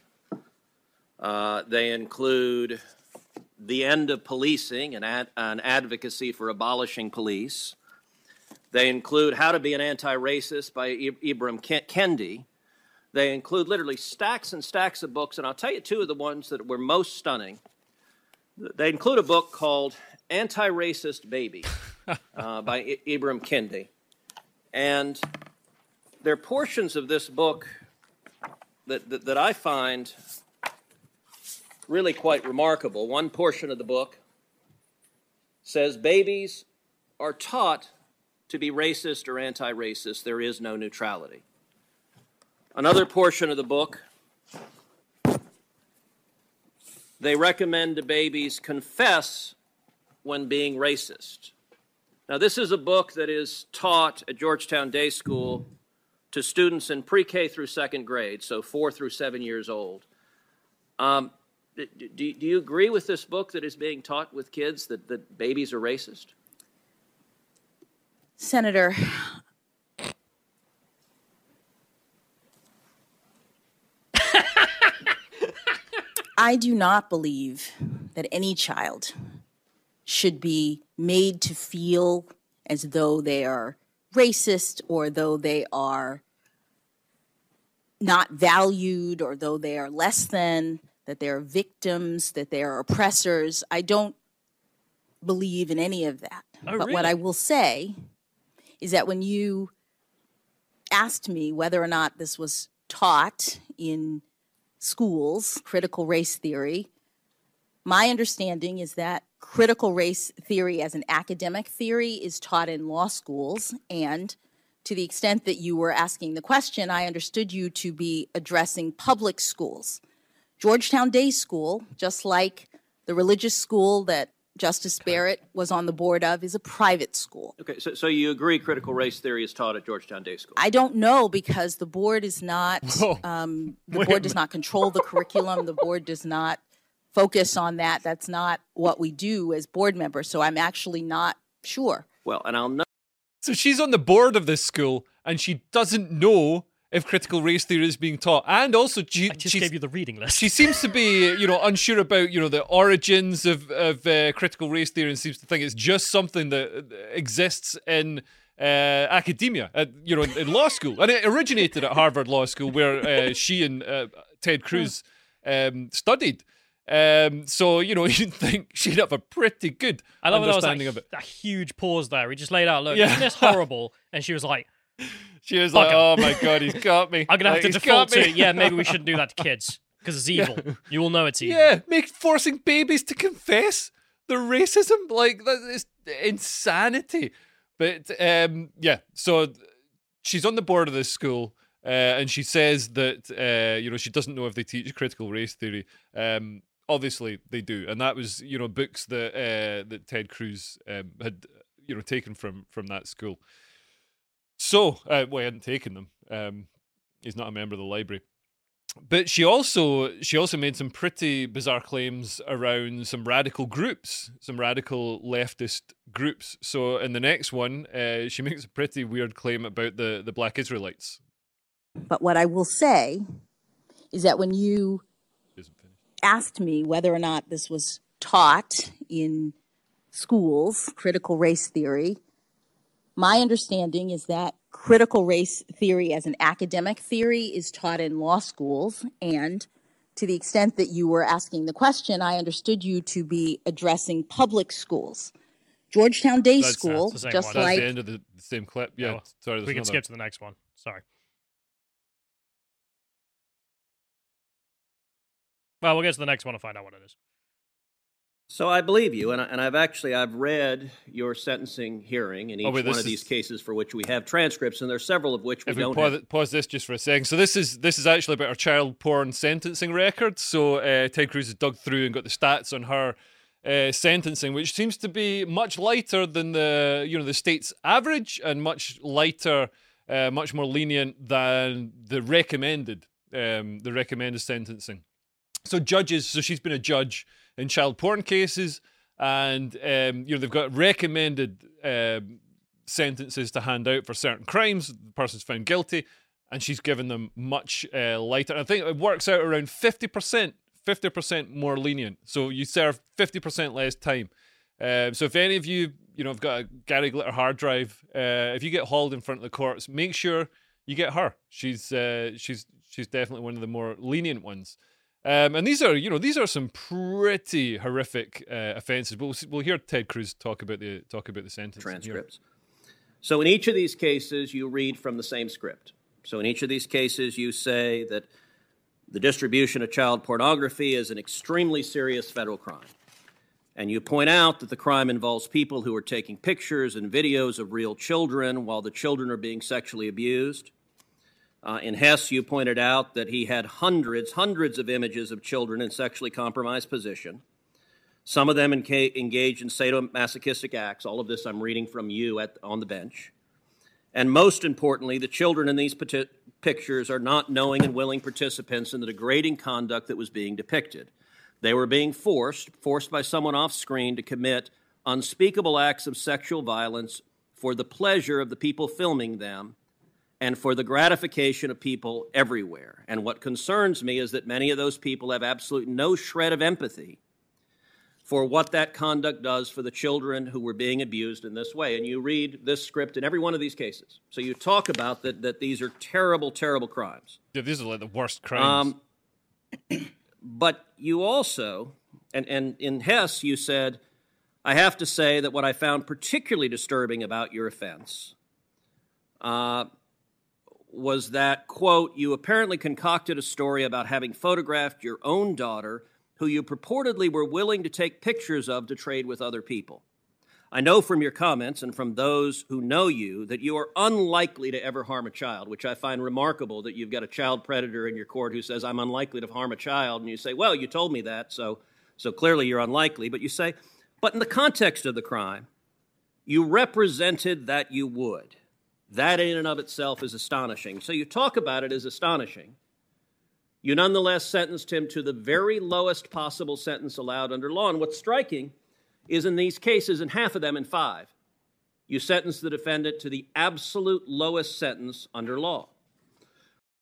Uh, they include The End of Policing, an, ad, an advocacy for abolishing police. They include How to Be an Anti-Racist by I- Ibram Kendi. They include literally stacks and stacks of books, and I'll tell you two of the ones that were most stunning. They include a book called Anti-Racist Baby uh, by I- Ibram Kendi. And there are portions of this book that, that, that I find really quite remarkable. One portion of the book says babies are taught to be racist or anti-racist. There is no neutrality. Another portion of the book, they recommend to babies confess when being racist. Now, this is a book that is taught at Georgetown Day School to students in pre-K through second grade, so four through seven years old. Um, do, do you agree with this book that is being taught with kids that, that babies are racist? Senator, I do not believe that any child should be made to feel as though they are racist or though they are not valued or though they are less than, that they are victims, that they are oppressors. I don't believe in any of that. Oh, but really? what I will say is that when you asked me whether or not this was taught in schools, critical race theory, my understanding is that critical race theory as an academic theory is taught in law schools. And to the extent that you were asking the question, I understood you to be addressing public schools. Georgetown Day School, just like the religious school that Justice Barrett was on the board of, is a private school. Okay, so, so you agree critical race theory is taught at Georgetown Day School? I don't know because the board is not, um, the Wait a board does not control the curriculum. The board does not focus on that. That's not what we do as board members. So I'm actually not sure. Well, and I'll know. So she's on the board of this school and she doesn't know if critical race theory is being taught. And also, she, I just gave you the reading list. She seems to be, you know, unsure about, you know, the origins of, of uh, critical race theory and seems to think it's just something that exists in uh, academia, at, you know, in, in law school. And it originated at Harvard Law School where uh, she and uh, Ted Cruz um, studied. Um, so, you know, you'd think she'd have a pretty good I love understanding that was like, of it. a huge pause there. He just laid out, look, Yeah. isn't this horrible? And she was like, She was like, Fuck 'em. oh my God, he's got me. I'm going to have Like, to he's default got me. to, yeah, maybe we shouldn't do that to kids because it's evil. Yeah. You will know it's evil. Yeah, make forcing babies to confess their racism. Like, that is insanity. But, um, yeah, so she's on the board of this school. Uh, and she says that, uh, you know, she doesn't know if they teach critical race theory. Um, obviously, they do. And that was, you know, books that uh, that Ted Cruz um, had, you know, taken from from that school. So, uh, well, he hadn't taken them. Um, he's not a member of the library. But she also she also made some pretty bizarre claims around some radical groups, some radical leftist groups. So in the next one, uh, she makes a pretty weird claim about the, the Black Israelites. But what I will say is that when you asked me whether or not this was taught in schools, critical race theory, my understanding is that critical race theory as an academic theory is taught in law schools. And to the extent that you were asking the question, I understood you to be addressing public schools. Georgetown Day That's- School, that's the same just one. That's like the end of the, the same clip. Yeah, Oh, sorry. there's we can another. skip to the next one. Sorry. Well, we'll get to the next one and find out what it is. So I believe you, and, I, and I've actually I've read your sentencing hearing in each Oh, wait, one this of these is- cases for which we have transcripts, and there's several of which we If we don't pause, have. pause this just for a second. So this is this is actually about her child porn sentencing record. So uh, Ted Cruz has dug through and got the stats on her uh, sentencing, which seems to be much lighter than the you know the state's average, and much lighter, uh, much more lenient than the recommended um, the recommended sentencing. So judges, so she's been a judge in child porn cases, and um, you know they've got recommended um, sentences to hand out for certain crimes. The person's found guilty, and she's given them much uh, lighter. I think it works out around fifty percent, fifty percent more lenient. So you serve fifty percent less time. Um, so if any of you, you know, have got a Gary Glitter hard drive, uh, if you get hauled in front of the courts, make sure you get her. She's uh, she's she's definitely one of the more lenient ones. Um, and these are, you know, these are some pretty horrific uh, offences. But we'll, we'll hear Ted Cruz talk about the talk about the sentence. Transcripts. So in each of these cases, you read from the same script. So in each of these cases, you say that the distribution of child pornography is an extremely serious federal crime. And you point out that the crime involves people who are taking pictures and videos of real children while the children are being sexually abused. Uh, in Hess, you pointed out that he had hundreds, hundreds of images of children in sexually compromised position. Some of them enca- engage in sadomasochistic acts. All of this I'm reading from you at, on the bench. And most importantly, the children in these pati- pictures are not knowing and willing participants in the degrading conduct that was being depicted. They were being forced, forced by someone off screen to commit unspeakable acts of sexual violence for the pleasure of the people filming them and for the gratification of people everywhere. And what concerns me is that many of those people have absolutely no shred of empathy for what that conduct does for the children who were being abused in this way. And you read this script in every one of these cases. So you talk about that, that these are terrible, terrible crimes. Yeah, these are like the worst crimes. Um, but you also, and, and in Hess, you said, I have to say that what I found particularly disturbing about your offense uh, was that, quote, you apparently concocted a story about having photographed your own daughter, who you purportedly were willing to take pictures of to trade with other people. I know from your comments and from those who know you that you are unlikely to ever harm a child, which I find remarkable that you've got a child predator in your court who says, I'm unlikely to harm a child. And you say, well, you told me that, so, so clearly you're unlikely. But you say, but in the context of the crime, you represented that you would. That in and of itself is astonishing. So you talk about it as astonishing. You nonetheless sentenced him to the very lowest possible sentence allowed under law. And what's striking is in these cases, in half of them, in five, you sentenced the defendant to the absolute lowest sentence under law.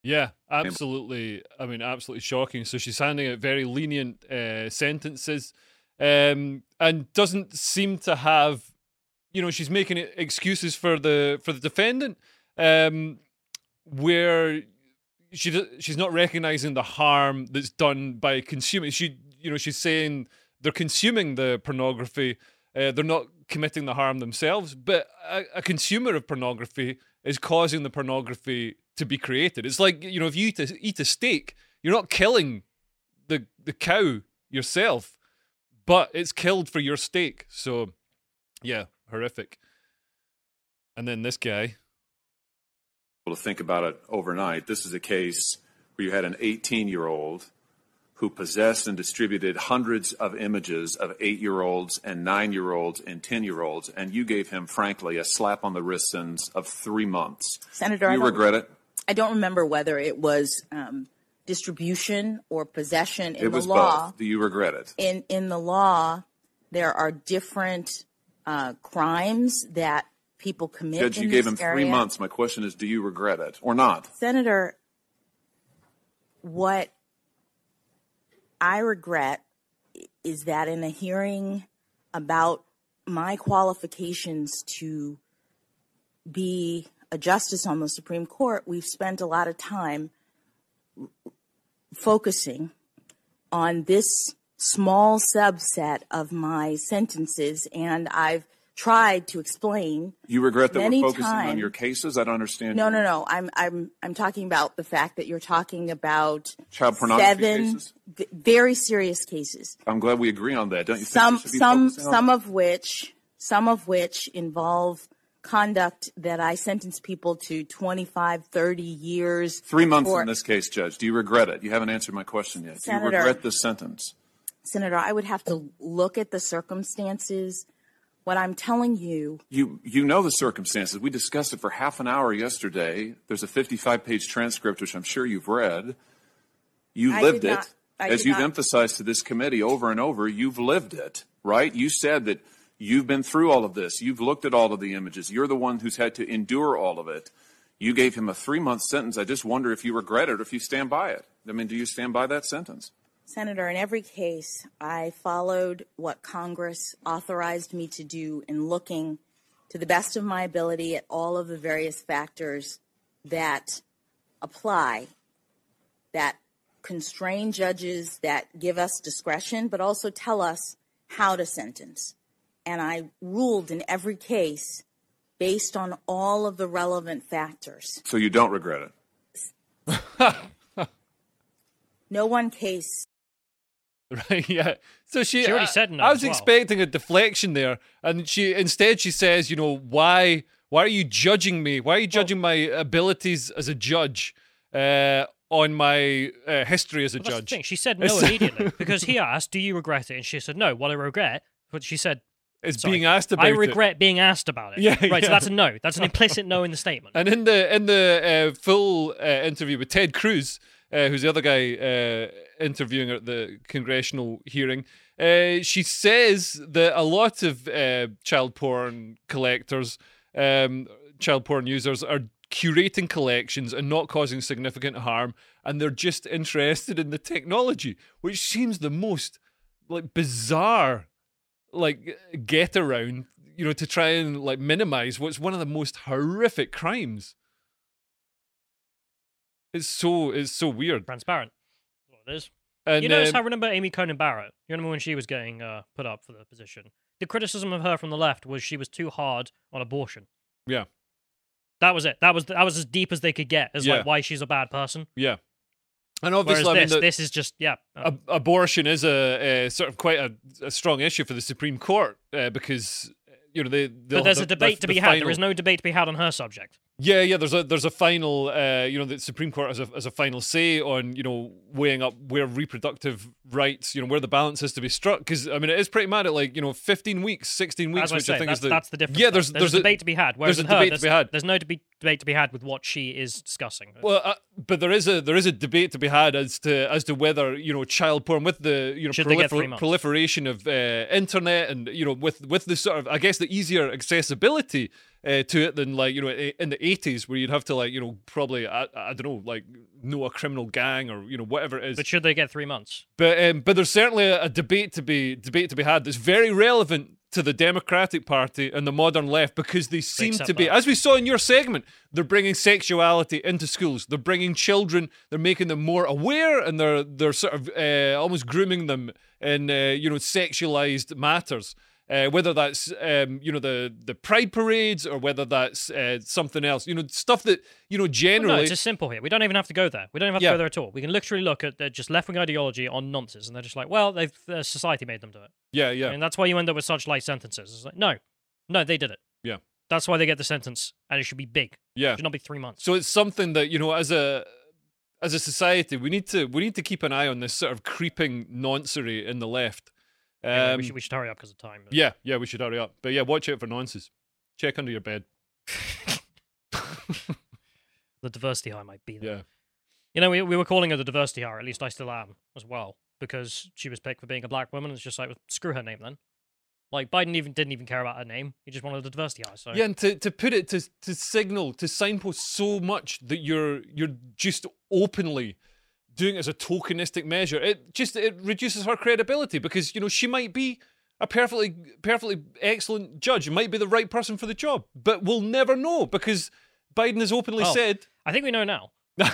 Yeah, absolutely. I mean, absolutely shocking. So she's handing out very lenient uh, sentences, um, and doesn't seem to have, you know, she's making excuses for the for the defendant, um, where she she's not recognizing the harm that's done by consuming. She, you know, she's saying they're consuming the pornography, uh, they're not committing the harm themselves, but a, a consumer of pornography is causing the pornography to be created. It's like, you know, if you eat a, eat a steak, you're not killing the the cow yourself, but it's killed for your steak. So, yeah, horrific. And then this guy. To think about it overnight, this is a case where you had an eighteen-year-old who possessed and distributed hundreds of images of eight-year-olds and nine-year-olds and ten-year-olds, and you gave him, frankly, a slap on the wrist sentence of three months. Senator, Do you I regret it? I don't remember whether it was um, distribution or possession in it the was law. both. Do you regret it? In in the law, there are different uh, crimes that people commit. Judge, in you gave this him three area. months. My question is, do you regret it or not? Senator, what I regret is that in a hearing about my qualifications to be a justice on the Supreme Court, we've spent a lot of time focusing on this small subset of my sentences, and I've tried to explain. You regret that many we're focusing times, on your cases? I don't understand. No, you. no, no. I'm, I'm, I'm talking about the fact that you're talking about Child pornography seven cases? v- very serious cases. I'm glad we agree on that. Don't you think Some, we should be some, focusing on some that? of which, some of which involve conduct that I sentence people to twenty-five, thirty years. Three months for- in this case, Judge. Do you regret it? You haven't answered my question yet. Do you Senator- regret this sentence? Senator, I would have to look at the circumstances. What I'm telling you, You you know the circumstances. We discussed it for half an hour yesterday. There's a fifty-five page transcript, which I'm sure you've read. You I lived did it. not- I As did you've not- emphasized to this committee over and over, you've lived it, right? You said that you've been through all of this. You've looked at all of the images. You're the one who's had to endure all of it. You gave him a three-month sentence. I just wonder if you regret it or if you stand by it. I mean, do you stand by that sentence? Senator, in every case, I followed what Congress authorized me to do in looking to the best of my ability at all of the various factors that apply, that constrain judges, that give us discretion, but also tell us how to sentence. And I ruled in every case based on all of the relevant factors. So you don't regret it? No one case. Right, yeah. So she, She already I, said no I was as well. expecting a deflection there, and she instead she says, you know, why why are you judging me? Why are you judging my abilities as a judge uh, on my uh, history as a Well, that's the judge? thing. She said no It's- immediately because he asked, "Do you regret it?" And she said, "No." What I regret, but she said, It's sorry, being asked about I it. regret being asked about it. Yeah, right. yeah. So that's a no. That's an implicit no in the statement. And in the in the uh, full uh, interview with Ted Cruz, uh, who's the other guy uh, interviewing her at the congressional hearing, uh, she says that a lot of uh, child porn collectors, um, child porn users, are curating collections and not causing significant harm, and they're just interested in the technology, which seems the most like bizarre, like get around, you know, to try and like minimize what's one of the most horrific crimes. It's so it's so weird. Transparent. That's what it is. And you notice um, how, remember Amy Coney Barrett? You remember when she was getting uh, put up for the position? The criticism of her from the left was she was too hard on abortion. yeah, That was it. That was that was as deep as they could get as Yeah. like why she's a bad person. yeah. And Whereas obviously, I mean, this, the- this is just yeah. uh, ab- abortion is a, a sort of quite a, a strong issue for the Supreme Court uh, because you know they. but there's a debate to be had. There is no debate to be had on her subject. Yeah, yeah. There's a there's a final. Uh, you know, the Supreme Court has a has a final say on you know weighing up where reproductive rights, you know, where the balance is to be struck. Because I mean, it is pretty mad at like you know fifteen weeks, sixteen weeks, As I which say, I think that's, is the that's the difference. Yeah, though. there's there's, there's a debate to be had. Whereas there's a with her, debate to there's, be had. There's no debate debate to be had with what she is discussing. Well, uh, but there is a there is a debate to be had as to as to whether you know child porn with the you know Should they get three prolifer- months? proliferation of uh, internet and you know with with the sort of I guess the easier accessibility uh, to it than like you know in the eighties where you'd have to like you know probably I, I don't know like know a criminal gang or you know whatever it is. But should they get three months? But um, but there's certainly a, a debate to be debate to be had that's very relevant to the Democratic Party and the modern left because they seem accept to be, that. as we saw in your segment, they're bringing sexuality into schools. They're bringing children. They're making them more aware, and they're they're sort of uh, almost grooming them in uh, you know sexualized matters. Uh, whether that's um, you know the the pride parades or whether that's uh, something else, you know stuff that you know generally. Well, no, it's just simple here. We don't even have to go there. We don't even have Yeah. to go there at all. We can literally look at uh, just left wing ideology on nonsense, and they're just like, well, they've uh, society made them do it. Yeah, yeah. And that's why you end up with such light sentences. It's like, no, no, they did it. Yeah. That's why they get the sentence, and it should be big. Yeah. It should not be three months. So it's something that you know, as a as a society, we need to we need to keep an eye on this sort of creeping noncery in the left. Um, Anyway, we, should, we should hurry up because of time. but- yeah, yeah, we should hurry up. But yeah, watch out for nonsense. Check under your bed. The diversity hire might be there. Yeah. You know, we we were calling her the diversity hire. At least I still am as well because she was picked for being a black woman. It's just like well, screw her name then. Like Biden even didn't even care about her name. He just wanted the diversity hire. So Yeah, and to, to put it to to signal to signpost so much that you're you're just openly doing it as a tokenistic measure, it just it reduces her credibility because you know she might be a perfectly perfectly excellent judge, might be the right person for the job, but we'll never know because Biden has openly Oh, said. I think we know now.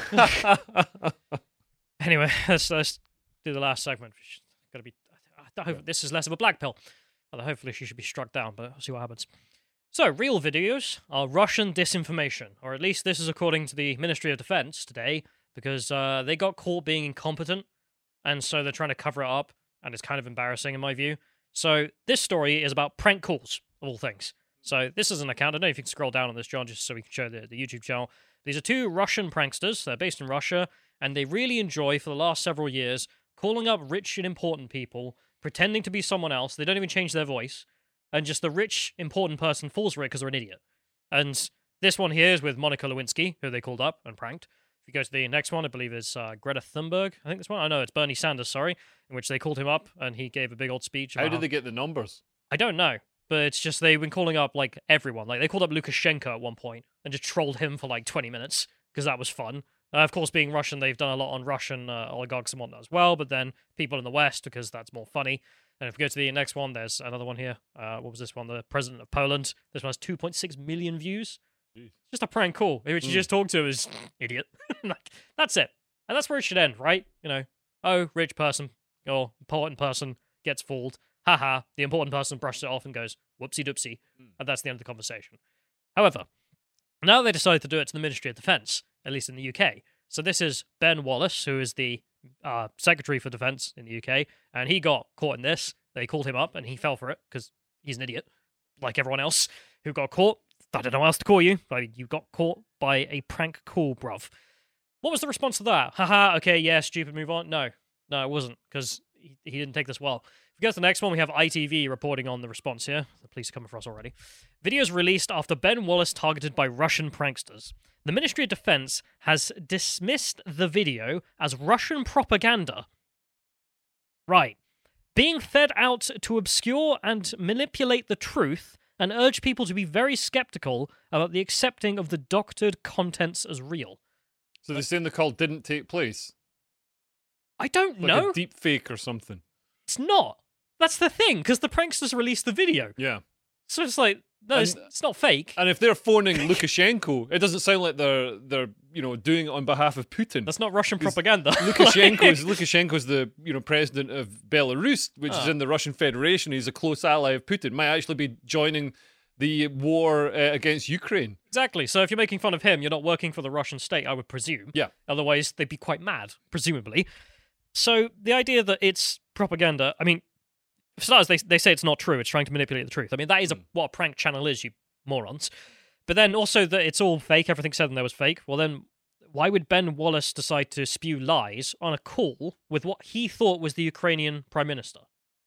Anyway, let's let's do the last segment. Got to be. I hope this is less of a black pill. Although hopefully she should be struck down, but we'll see what happens. So, real videos are Russian disinformation, or at least this is according to the Ministry of Defense today, because uh, they got caught being incompetent, and so they're trying to cover it up, and it's kind of embarrassing in my view. So, this story is about prank calls, of all things. So, this is an account. I don't know if you can scroll down on this, John, just so we can show the, the YouTube channel. These are two Russian pranksters. They're based in Russia, and they really enjoy, for the last several years, calling up rich and important people, pretending to be someone else. They don't even change their voice. And just the rich, important person falls for it because they're an idiot. And this one here is with Monica Lewinsky, who they called up and pranked. If you go to the next one, I believe it's uh, Greta Thunberg. I think this one. I know it's Bernie Sanders, sorry, in which they called him up and he gave a big old speech. How about did they get the numbers? I don't know. But it's just they've been calling up like everyone. Like they called up Lukashenko at one point and just trolled him for like twenty minutes because that was fun. Uh, of course, being Russian, they've done a lot on Russian uh, oligarchs and whatnot as well, but then people in the West because that's more funny. And if we go to the next one, there's another one here. Uh, what was this one? The president of Poland. This one has two point six million views. Jeez. Just a prank call, which you Mm. just talk to is idiot. Like, that's it. And that's where it should end, right? You know, oh, rich person or important person gets fooled. Haha, the important person brushes it off and goes, whoopsie doopsie. And that's the end of the conversation. However, now they decided to do it to the Ministry of Defense, at least in the U K. So this is Ben Wallace, who is the uh, Secretary for Defense in the U K, and he got caught in this. They called him up, and he fell for it, because he's an idiot, like everyone else who got caught. I don't know what else to call you, but you got caught by a prank call, bruv. What was the response to that? Haha, okay, yeah, stupid, move on. No, no, it wasn't, because he, he didn't take this well. If we go to the next one, we have I T V reporting on the response here. The police are coming for us already. Videos released after Ben Wallace targeted by Russian pranksters. The Ministry of Defense has dismissed the video as Russian propaganda. Right. Being fed out to obscure and manipulate the truth and urge people to be very skeptical about the accepting of the doctored contents as real. So they're saying the call didn't take place? I don't Like know. a deep fake or something? It's not. That's the thing, because the pranksters released the video. Yeah. So it's like, no, it's, And- it's not fake. And if they're phoning Lukashenko, it doesn't sound like they're they're you know doing it on behalf of Putin. That's not Russian 'Cause propaganda. Lukashenko's Lukashenko's the you know president of Belarus, which is Ah. in the Russian Federation. He's a close ally of Putin. Might actually be joining the war uh, against Ukraine. Exactly. So if you're making fun of him, you're not working for the Russian state, I would presume. Yeah. Otherwise, they'd be quite mad, presumably. So the idea that it's propaganda, I mean, for starters, they, they say it's not true. It's trying to manipulate the truth. I mean, that is a, what a prank channel is, you morons. But then also that it's all fake. Everything said in there was fake. Well, then why would Ben Wallace decide to spew lies on a call with what he thought was the Ukrainian prime minister?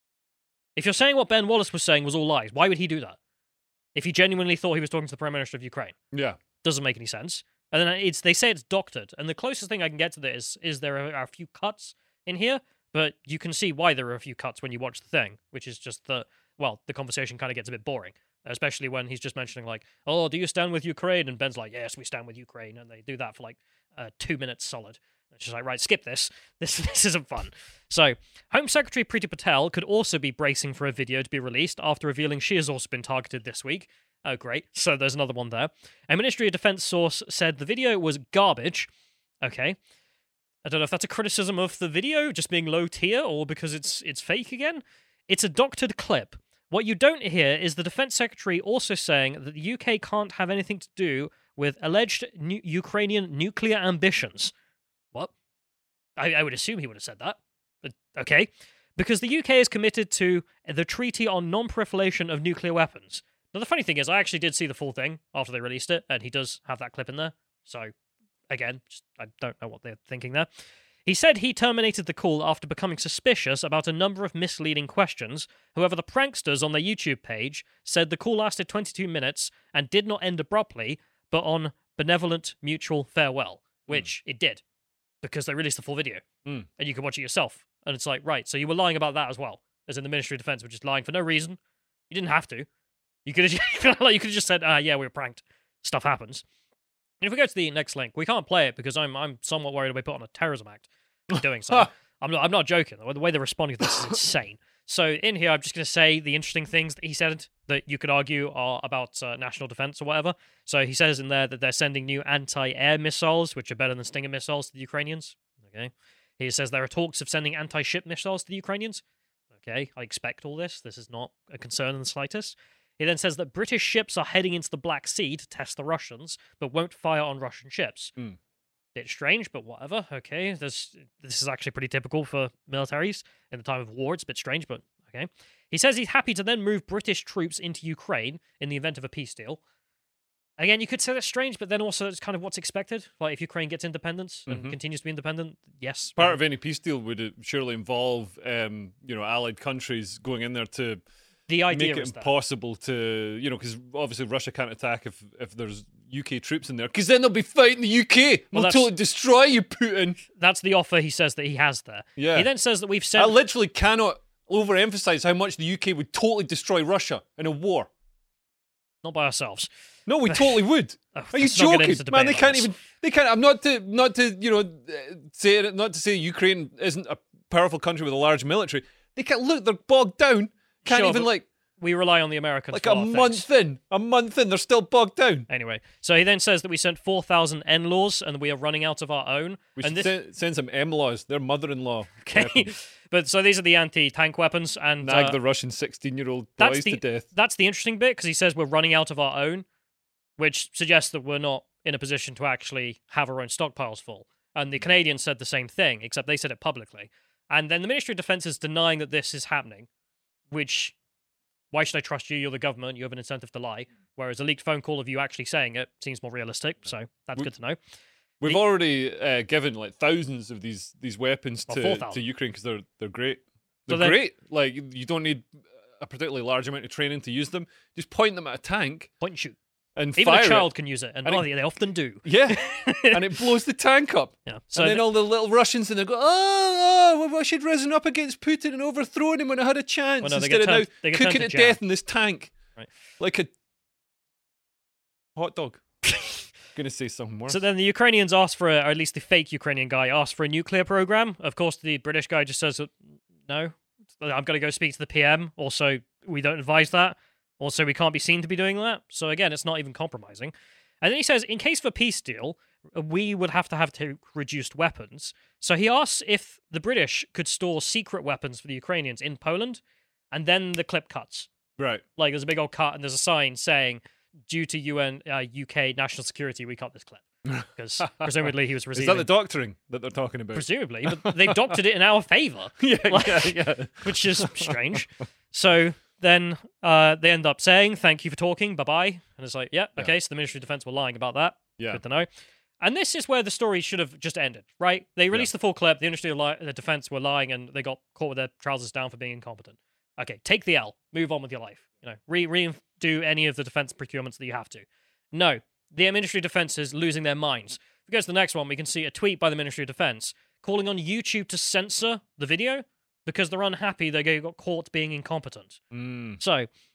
If you're saying what Ben Wallace was saying was all lies, why would he do that? If he genuinely thought he was talking to the prime minister of Ukraine. Yeah. Doesn't make any sense. And then it's they say it's doctored. And the closest thing I can get to this is there are, are a few cuts in here, but you can see why there are a few cuts when you watch the thing, which is just the, well, the conversation kind of gets a bit boring. especially when he's just mentioning like, "Oh, do you stand with Ukraine?" And Ben's like, "Yes, we stand with Ukraine," and they do that for like uh, two minutes solid. It's just like, right, skip this. This this isn't fun. So, Home Secretary Priti Patel could also be bracing for a video to be released after revealing she has also been targeted this week. Oh, great. So there's another one there. A Ministry of Defense source said the video was garbage. Okay. I don't know if that's a criticism of the video just being low tier or because it's it's fake again. It's a doctored clip. What you don't hear is the Defense Secretary also saying that the U K can't have anything to do with alleged nu- Ukrainian nuclear ambitions. What? I, I would assume he would have said that. But okay. Because the U K is committed to the Treaty on Non-Proliferation of Nuclear Weapons. Now, the funny thing is, I actually did see the full thing after they released it, and he does have that clip in there. So, again, just, I don't know what they're thinking there. He said he terminated the call after becoming suspicious about a number of misleading questions. However, the pranksters on their YouTube page said the call lasted twenty-two minutes and did not end abruptly, but on benevolent mutual farewell, which mm. it did, because they released the full video, mm. and you can watch it yourself. And it's like, right, so you were lying about that as well, as in the Ministry of Defense, which is lying for no reason. You didn't have to. You could have like, you could have just said, ah, yeah, we were pranked. Stuff happens. And if we go to the next link, we can't play it because I'm I'm somewhat worried we're put on a terrorism act for doing so. I'm not I'm not joking. The way they're responding to this is insane. So in here, I'm just going to say the interesting things that he said that you could argue are about uh, national defense or whatever. So he says in there that they're sending new anti-air missiles, which are better than Stinger missiles to the Ukrainians. Okay. He says there are talks of sending anti-ship missiles to the Ukrainians. Okay, I expect all this. This is not a concern in the slightest. He then says that British ships are heading into the Black Sea to test the Russians, but won't fire on Russian ships. Mm. Bit strange, but whatever. Okay, this this is actually pretty typical for militaries in the time of war. It's a bit strange, but okay. He says he's happy to then move British troops into Ukraine in the event of a peace deal. Again, you could say that's strange, but then also it's kind of what's expected. Like if Ukraine gets independence and mm-hmm. continues to be independent, yes. Part of any peace deal would surely involve, um, you know, allied countries going in there to. The idea make it is impossible that. to, you know, because obviously Russia can't attack if, if there's U K troops in there, because then they'll be fighting the U K. Well, we'll totally destroy you, Putin. That's the offer he says that he has there. Yeah. He then says that we've sent. I literally cannot overemphasize how much the U K would totally destroy Russia in a war. Not by ourselves. No, we totally would. Oh, Are you joking, man? They can't even. They can't. I'm not to not to you know say it. Not to say Ukraine isn't a powerful country with a large military. They can't look. They're bogged down. Can't sure, even like. We rely on the Americans. Like for a our month things. in, a month in, they're still bogged down. Anyway, so he then says that we sent four thousand N laws and we are running out of our own. We and should this... send, send some M laws. Their mother-in-law. Okay, but so these are the anti-tank weapons and nag uh, the Russian sixteen-year-old that's boys the, to death. That's the interesting bit because he says we're running out of our own, which suggests that we're not in a position to actually have our own stockpiles full. And the Canadians said the same thing, except they said it publicly. And then the Ministry of Defense is denying that this is happening, which. Why should I trust you? You're the government. You have an incentive to lie. Whereas a leaked phone call of you actually saying it seems more realistic. So that's we, good to know. We've the, already uh, given like thousands of these these weapons well, to, to Ukraine because they're they're great. They're so then, great. Like you don't need a particularly large amount of training to use them. Just point them at a tank. Point and shoot. And even fire a child it. can use it, and, and oh, it, they often do. Yeah, and it blows the tank up. Yeah. So and then th- all the little Russians and they go, oh, oh, I should have risen up against Putin and overthrown him when I had a chance well, no, instead of turned, now cooking to, to death in this tank, right. like a hot dog. Gonna say something more. So then the Ukrainians asked for, a, or at least the fake Ukrainian guy asked for a nuclear program. Of course, the British guy just says, no, I'm going to go speak to the P M. Also, we don't advise that. Also, we can't be seen to be doing that. So again, it's not even compromising. And then he says, in case of a peace deal, we would have to have to reduced weapons. So he asks if the British could store secret weapons for the Ukrainians in Poland, and then the clip cuts. Right. Like there's a big old cut, and there's a sign saying, due to U N uh, U K national security, we cut this clip. Because presumably he was receiving... Is that the doctoring that they're talking about? Presumably, but they doctored it in our favour. yeah, like, yeah, yeah. Which is strange. So then uh, they end up saying, thank you for talking, bye-bye. And it's like, yeah, okay, yeah. So the Ministry of Defence were lying about that. Yeah. Good to know. And this is where the story should have just ended, right? They released yeah. the full clip, the Ministry of Li- the Defence were lying, and they got caught with their trousers down for being incompetent. Okay, take the L. Move on with your life. You know, re- re-do any of the defence procurements that you have to. No. The Ministry of Defence is losing their minds. If we go to the next one, we can see a tweet by the Ministry of Defence calling on YouTube to censor the video because they're unhappy they got caught being incompetent. Mm. So,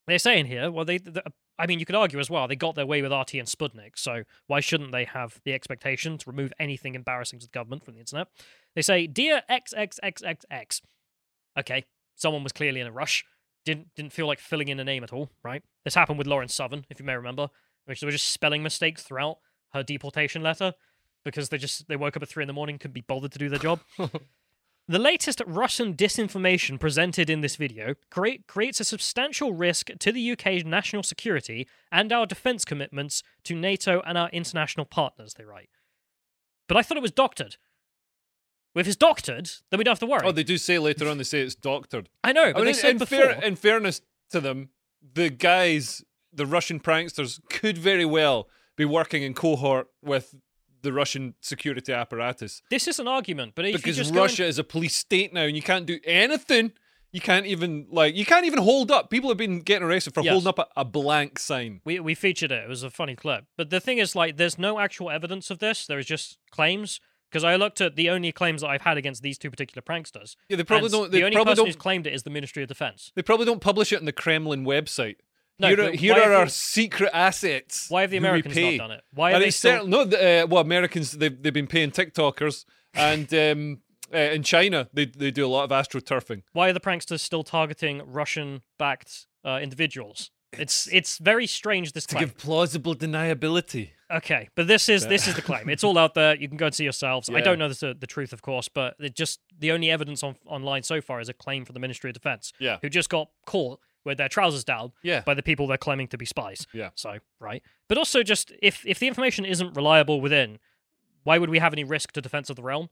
They're saying here, well, they, they, I mean, you could argue as well, they got their way with R T and Sputnik, so why shouldn't they have the expectation to remove anything embarrassing to the government from the internet? They say, Dear X X X X X. Okay, someone was clearly in a rush. Didn't didn't feel like filling in a name at all, right? This happened with Lauren Southern, if you may remember, which there were just spelling mistakes throughout her deportation letter because they just they woke up at three in the morning, couldn't be bothered to do their job. The latest Russian disinformation presented in this video create, creates a substantial risk to the U K's national security and our defense commitments to NATO and our international partners, they write. But I thought it was doctored. Well, if it's doctored, then we don't have to worry. Oh, they do say later on, they say it's doctored. I know, but I mean, they in, said in, before. fair, in fairness to them, the guys, the Russian pranksters, could very well be working in cohort with the Russian security apparatus. This is an argument, but if because you just Russia go in... is a police state now, and you can't do anything. You can't even like you can't even hold up. People have been getting arrested for Yes. holding up a, a blank sign. We we featured it. It was a funny clip. But the thing is, like, there's no actual evidence of this. There is just claims. Because I looked at the only claims that I've had against these two particular pranksters. Yeah, they probably and don't. They the only probably person don't. who's claimed it is the Ministry of Defense. They probably don't publish it on the Kremlin website. No, here are, but here why are have our the- secret assets. Why have the who we Americans not pay. done it? Why are And they it's still- certain- no, the, uh, well, Americans they've they've been paying TikTokers, and um, uh, in China they they do a lot of astroturfing. Why are the pranksters still targeting Russian-backed uh, individuals? It's it's very strange, this To claim. give plausible deniability. Okay, but this is Yeah. this is the claim. It's all out there. You can go and see yourselves. I Yeah. don't know the, the truth, of course, but it just the only evidence on online so far is a claim from the Ministry of Defense, Yeah. who just got caught with their trousers down Yeah. by the people they're claiming to be spies. Yeah. So, right. But also just, if, if the information isn't reliable within, why would we have any risk to defense of the realm?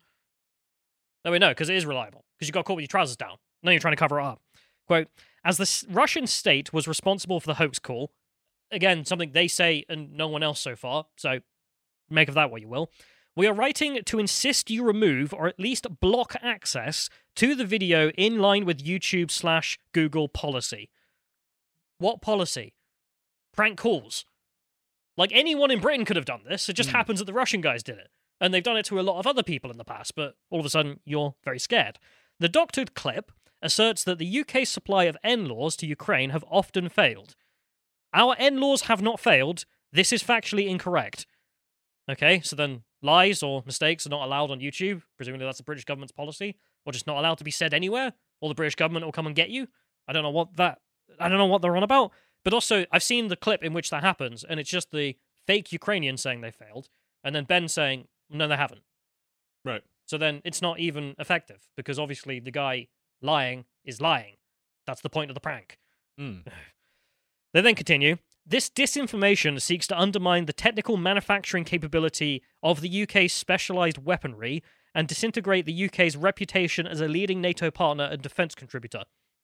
No, we know, because it is reliable. Because you got caught with your trousers down. Now you're trying to cover it up. Quote, as the s- Russian state was responsible for the hoax call, again, something they say and no one else so far, so make of that what you will. We are writing to insist you remove or at least block access to the video in line with YouTube slash Google policy. What policy? Prank calls. Like, anyone in Britain could have done this. It just Hmm. happens that the Russian guys did it. And they've done it to a lot of other people in the past, but all of a sudden, you're very scared. The doctored clip asserts that the U K's supply of N laws to Ukraine have often failed. Our N laws have not failed. This is factually incorrect. Okay, so then lies or mistakes are not allowed on YouTube. Presumably that's the British government's policy, or just not allowed to be said anywhere, or the British government will come and get you. I don't know what that. I don't know what they're on about. But also, I've seen the clip in which that happens, and it's just the fake Ukrainian saying they failed, and then Ben saying, no, they haven't. Right. So then it's not even effective, because obviously the guy lying is lying. That's the point of the prank. Mm. They then continue. This disinformation seeks to undermine the technical manufacturing capability of the U K's specialized weaponry and disintegrate the U K's reputation as a leading NATO partner and defense contributor.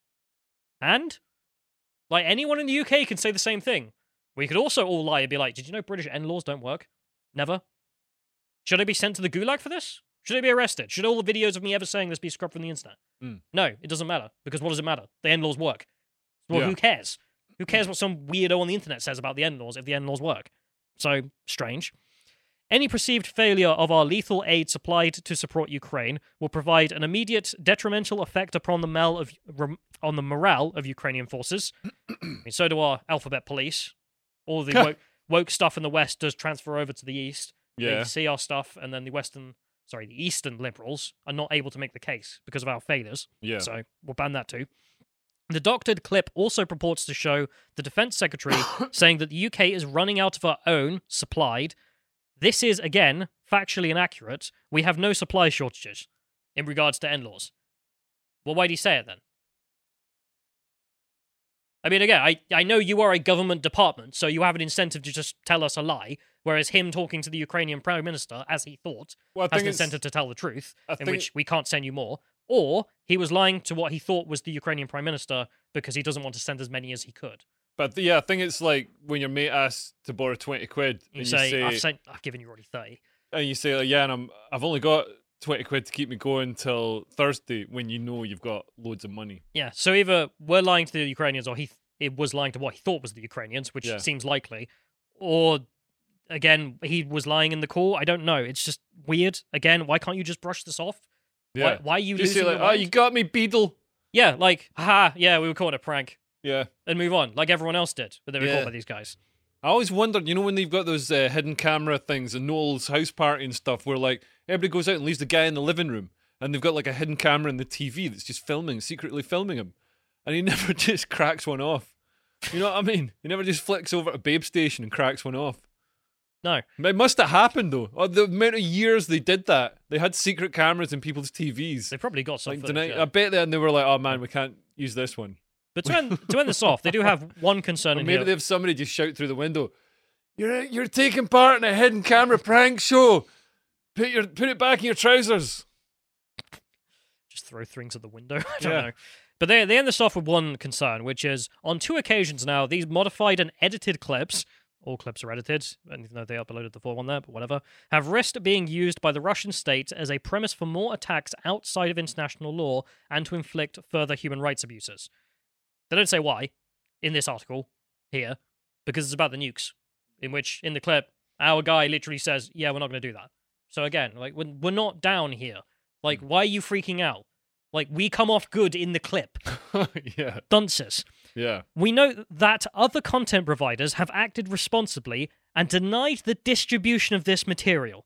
And, like, anyone in the U K can say the same thing. We could also all lie and be like, did you know British N laws don't work? Never. Should I be sent to the gulag for this? Should I be arrested? Should all the videos of me ever saying this be scrubbed from the internet? Mm. No, it doesn't matter. Because what does it matter? The N laws work. Well, Yeah. who cares? Who cares what some weirdo on the internet says about the N laws if the N laws work? So, strange. Any perceived failure of our lethal aid supplied to support Ukraine will provide an immediate detrimental effect upon the morale of, on the morale of Ukrainian forces. I mean, so do our alphabet police. All the woke, woke stuff in the West does transfer over to the East. Yeah. They see our stuff, and then the Western, sorry, the Eastern liberals are not able to make the case because of our failures. Yeah. So we'll ban that too. The doctored clip also purports to show the defense secretary saying that the U K is running out of our own supplied. This is, again, factually inaccurate. We have no supply shortages in regards to N laws. Well, why do you say it then? I mean, again, I, I know you are a government department, so you have an incentive to just tell us a lie, whereas him talking to the Ukrainian Prime Minister, as he thought, Well, I has think an it's- incentive to tell the truth, I in think- which we can't send you more. Or he was lying to what he thought was the Ukrainian Prime Minister because he doesn't want to send as many as he could. But yeah, I think it's like when your mate asks to borrow twenty quid, You and say, you say, I've, sent, I've given you already thirty. and you say, like, yeah, and I'm, I've only got twenty quid to keep me going till Thursday, when you know you've got loads of money. Yeah, so either we're lying to the Ukrainians or he th- it was lying to what he thought was the Ukrainians, which Yeah. seems likely. Or, again, he was lying in the call. I don't know. It's just weird. Again, why can't you just brush this off? Yeah. Why, why are you Just say losing like, your oh, mind? you got me, Beadle. Yeah, like, haha, yeah, we were caught in a prank. Yeah. And move on, like everyone else did, but they were Yeah. caught by these guys. I always wondered, you know, when they've got those uh, hidden camera things in Noel's house party and stuff, where like everybody goes out and leaves the guy in the living room, and they've got like a hidden camera in the T V that's just filming, secretly filming him, and he never just cracks one off. You know what I mean? He never just flicks over to Babe Station and cracks one off. No. It must have happened though. Oh, the amount of years they did that, they had secret cameras in people's T Vs. They probably got some Like footage, tonight, yeah. I bet they and they were like, "Oh man, we can't use this one." But to end, to end this off, they do have one concern Or in maybe here. they have somebody just shout through the window, "You're you're taking part in a hidden camera prank show. Put your put it back in your trousers." Just throw things at the window. I don't Yeah. know. But they, they end this off with one concern, which is on two occasions now, these modified and edited clips, all clips are edited, even though they uploaded the full one there, but whatever, have risked being used by the Russian state as a premise for more attacks outside of international law and to inflict further human rights abuses. They don't say why in this article here, because it's about the nukes, in which, in the clip, our guy literally says, yeah, we're not going to do that. So again, like, we're, we're not down here. Like, why are you freaking out? Like, we come off good in the clip. Yeah. Dunces. Yeah. We know that other content providers have acted responsibly and denied the distribution of this material.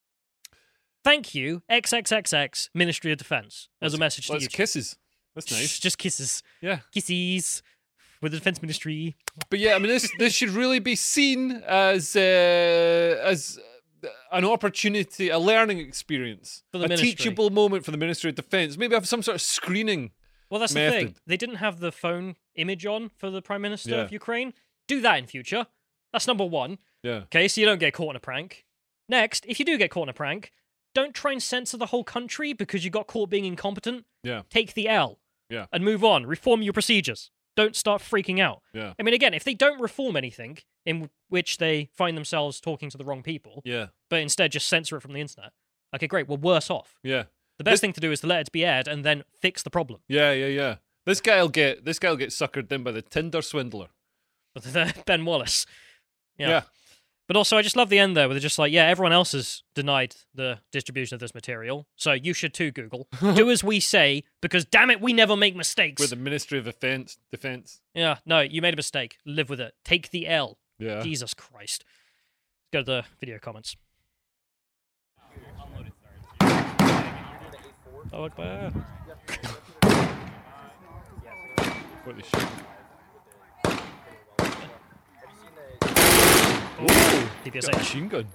Thank you, triple X Ministry of Defense, as a message to Lots you. of kisses. That's nice. Just kisses. Yeah. Kisses with the Defense Ministry. But yeah, I mean, this this should really be seen as uh, as an opportunity, a learning experience, For the a ministry. teachable moment for the Ministry of Defence. Maybe have some sort of screening. Well, that's method. the thing. They didn't have the phone image on for the Prime Minister Yeah. of Ukraine. Do that in future. That's number one. Yeah. Okay, so you don't get caught in a prank. Next, if you do get caught in a prank, don't try and censor the whole country because you got caught being incompetent. Yeah. Take the L. Yeah. And move on. Reform your procedures. Don't start freaking out. Yeah. I mean, again, if they don't reform anything in which they find themselves talking to the wrong people, Yeah. but instead just censor it from the internet, okay, great, we're worse off. Yeah. The best This- thing to do is to let it be aired and then fix the problem. Yeah, yeah, yeah. This guy'll get this guy'll get suckered in by the Tinder swindler. Ben Wallace. Yeah. Yeah. But also, I just love the end there where they're just like, yeah, everyone else has denied the distribution of this material, so you should too, Google. Do as we say, because damn it, we never make mistakes. With the Ministry of Defence. Defence. Yeah, no, you made a mistake. Live with it. Take the L. Yeah. Jesus Christ. Let's go to the video comments. Oh, Akbar. What the shit? Ooh, P P S Got a H. machine gun.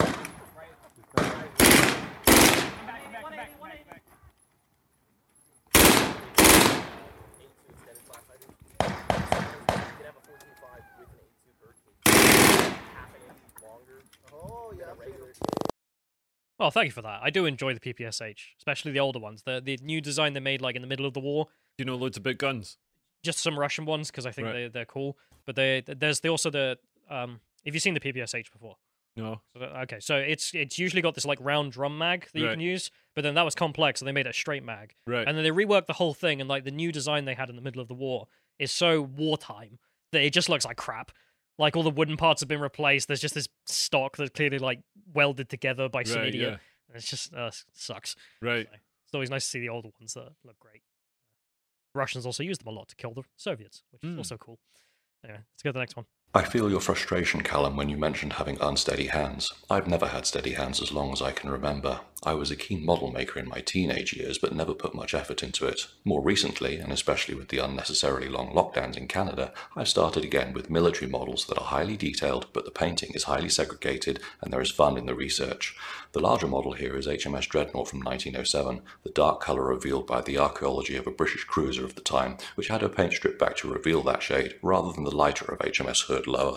Well, thank you for that. I do enjoy the P P S H, especially the older ones. The the new design they made like in the middle of the war. Do you know loads about guns? Just some Russian ones because I think Right. they they're cool. But they there's they also the um. Have you seen the P P S H before? No. So, okay, so it's it's usually got this like round drum mag that you Right. can use, but then that was complex, so they made it a straight mag. Right. And then they reworked the whole thing, and like the new design they had in the middle of the war is so wartime that it just looks like crap. Like all the wooden parts have been replaced. There's just this stock that's clearly like welded together by some Right, idiot. yeah. And it's just uh, sucks. Right. So, it's always nice to see the older ones that look great. Russians also use them a lot to kill the Soviets, which is Mm. also cool. Anyway, let's go to the next one. I feel your frustration, Callum, when you mentioned having unsteady hands. I've never had steady hands as long as I can remember. I was a keen model maker in my teenage years, but never put much effort into it. More recently, and especially with the unnecessarily long lockdowns in Canada, I've started again with military models that are highly detailed, but the painting is highly segregated, and there is fun in the research. The larger model here is H M S Dreadnought from nineteen oh seven, the dark colour revealed by the archaeology of a British cruiser of the time, which had her paint stripped back to reveal that shade, rather than the lighter of H M S Hood lower.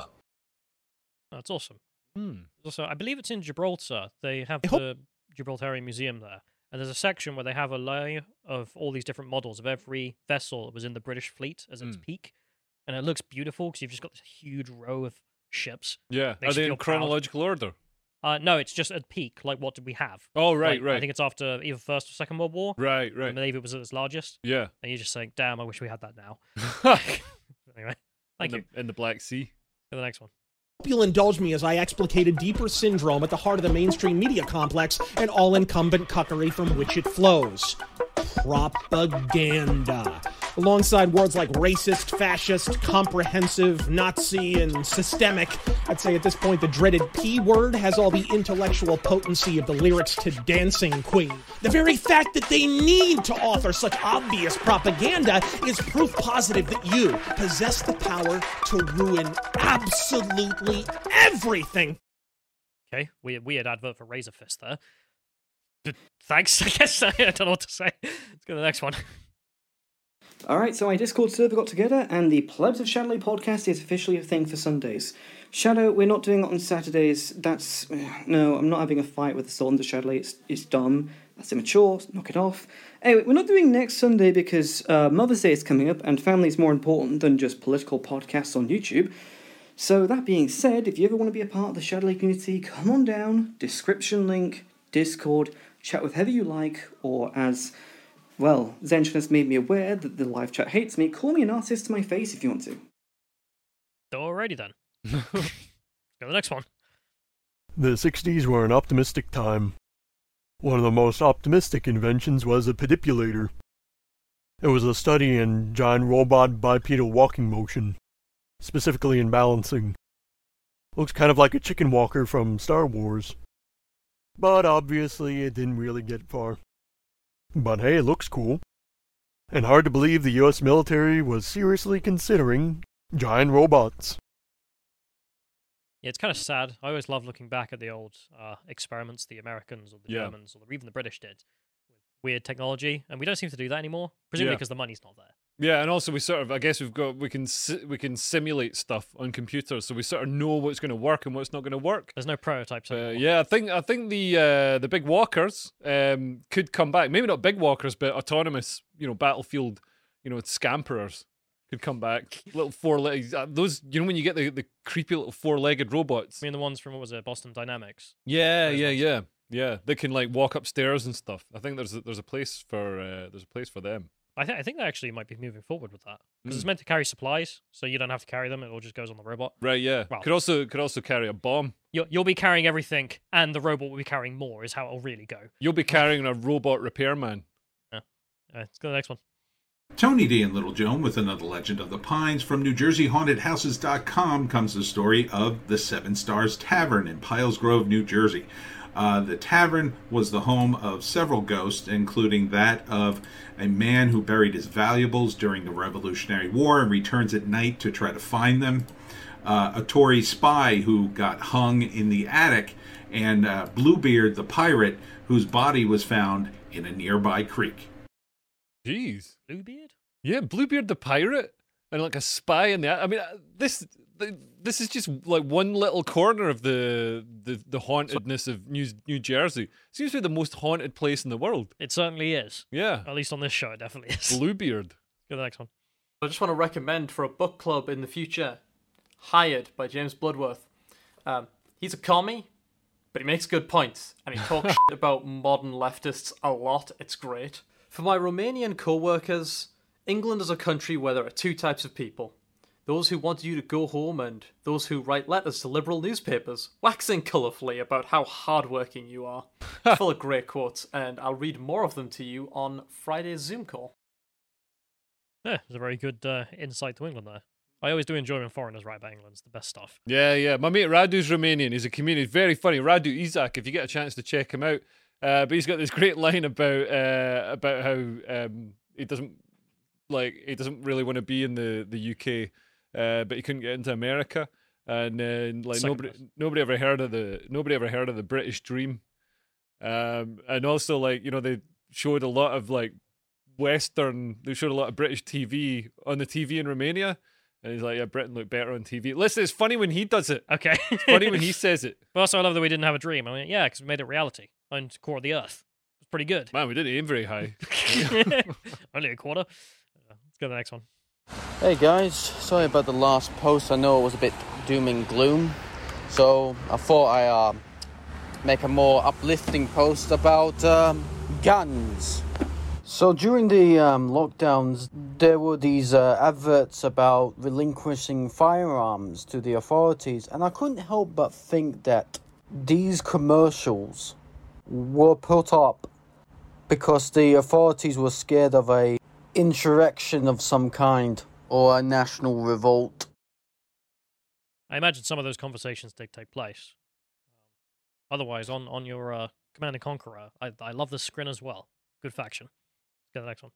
Oh, that's awesome. Hmm. Also, I believe it's in Gibraltar. They have the Gibraltarian Museum there. And there's a section where they have a layer of all these different models of every vessel that was in the British fleet as its Mm. peak. And it looks beautiful because you've just got this huge row of ships. Yeah. Makes Are you they feel in proud. chronological order? Uh, no, it's just at peak. Like, what did we have? Oh, right, Like, right. I think it's after either First or Second World War. Right, I right. believe it was at its largest. Yeah. And you're just saying, damn, I wish we had that now. Anyway, thank in you. The, in the Black Sea. To the next one. Hope you'll indulge me as I explicate a deeper syndrome at the heart of the mainstream media complex and all incumbent cuckery from which it flows. Propaganda. Alongside words like racist, fascist, comprehensive, Nazi, and systemic, I'd say at this point the dreaded P word has all the intellectual potency of the lyrics to Dancing Queen. The very fact that they need to author such obvious propaganda is proof positive that you possess the power to ruin absolutely everything. Okay, weird, weird advert for Razor Fist there. But thanks, I guess. I don't know what to say. Let's go to the next one. Alright, so my Discord server got together, and the Plebs of Shadowley podcast is officially a thing for Sundays. Shadow, we're not doing it on Saturdays. That's... No, I'm not having a fight with the Sultans of Shadowley. It's, it's dumb. That's immature. Knock it off. Anyway, we're not doing next Sunday because uh, Mother's Day is coming up, and family is more important than just political podcasts on YouTube. So that being said, if you ever want to be a part of the Shadowley community, come on down, description link, Discord, chat with whoever you like, or as... Well, Zenchen has made me aware that the live chat hates me. Call me an artist to my face if you want to. Alrighty then. Let's go to the next one. The sixties were an optimistic time. One of the most optimistic inventions was a pedipulator. It was a study in giant robot bipedal walking motion, specifically in balancing. Looks kind of like a chicken walker from Star Wars. But obviously it didn't really get far. But hey, it looks cool. And hard to believe the U S military was seriously considering giant robots. Yeah, it's kind of sad. I always love looking back at the old uh, experiments the Americans or the Yeah. Germans or even the British did with weird technology, and we don't seem to do that anymore, presumably Yeah. because the money's not there. Yeah, and also we sort of, I guess we've got, we can si- we can simulate stuff on computers, so we sort of know what's going to work and what's not going to work. There's no prototypes Uh, anymore. yeah, I think I think the uh, the big walkers um, could come back. Maybe not big walkers, but autonomous, you know, battlefield, you know, scamperers could come back. Little four legs. Uh, those, you know, when you get the, the creepy little four-legged robots. I mean, the ones from what was it, Boston Dynamics? Yeah, yeah, yeah, yeah. They can like walk upstairs and stuff. I think there's a, there's a place for uh, there's a place for them. I, th- I think they actually might be moving forward with that because Mm. it's meant to carry supplies, so you don't have to carry them; it all just goes on the robot. Right? Yeah. Well- could also could also carry a bomb. You'll, you'll be carrying everything, and the robot will be carrying more. Is how it'll really go. You'll be carrying a robot repairman. Yeah. Uh, let's go to the next one. Tony D and Little Joan with another Legend of the Pines. From New Jersey Haunted Houses dot com comes the story of the Seven Stars Tavern in Piles Grove, New Jersey. Uh, the tavern was the home of several ghosts, including that of a man who buried his valuables during the Revolutionary War and returns at night to try to find them. Uh, a Tory spy who got hung in the attic, and uh, Bluebeard the pirate, whose body was found in a nearby creek. Jeez. Bluebeard? Yeah, Bluebeard the pirate, and like a spy in the. I mean, uh, this this is just like one little corner of the the, the hauntedness of New New Jersey. Seems to be the most haunted place in the world. It certainly is. Yeah, At least on this show, it definitely is. Bluebeard. Go to the next one. I just want to recommend for a book club in the future, Hired by James Bloodworth. Um, he's a commie, but he makes good points, and he talks shit about modern leftists a lot. It's great. For my Romanian co-workers, England is a country where there are two types of people. Those who want you to go home and those who write letters to liberal newspapers, waxing colourfully about how hardworking you are. It's full of great quotes, and I'll read more of them to you on Friday's Zoom call. Yeah, it's a very good uh, insight to England there. I always do enjoy when foreigners write about England. It's the best stuff. Yeah, yeah. My mate Radu's Romanian. He's a comedian. Very funny. Radu Izak, if you get a chance to check him out. Uh, but he's got this great line about uh, about how um, he doesn't like he doesn't really want to be in the the U K, uh, but he couldn't get into America, and then like Second nobody best. nobody ever heard of the nobody ever heard of the British Dream, um, and also like you know they showed a lot of like Western. They showed a lot of British T V on the T V in Romania. And he's like, yeah, Britain looked better on T V. Listen, it's funny when he does it. Okay. It's funny when he says it. But also, I love that we didn't have a dream. I mean, yeah, because we made it reality on Core of the Earth. It's pretty good. Man, we didn't aim very high. Only a quarter. Uh, Let's go to the next one. Hey guys, sorry about the last post. I know it was a bit doom and gloom. So I thought I uh, make a more uplifting post about um, guns. So during the um, lockdowns, there were these uh, adverts about relinquishing firearms to the authorities, and I couldn't help but think that these commercials were put up because the authorities were scared of a insurrection of some kind or a national revolt. I imagine some of those conversations did take place. Otherwise, on, on your uh, Command and Conqueror, I, I love the Skrin as well. Good faction. Let's get the next one.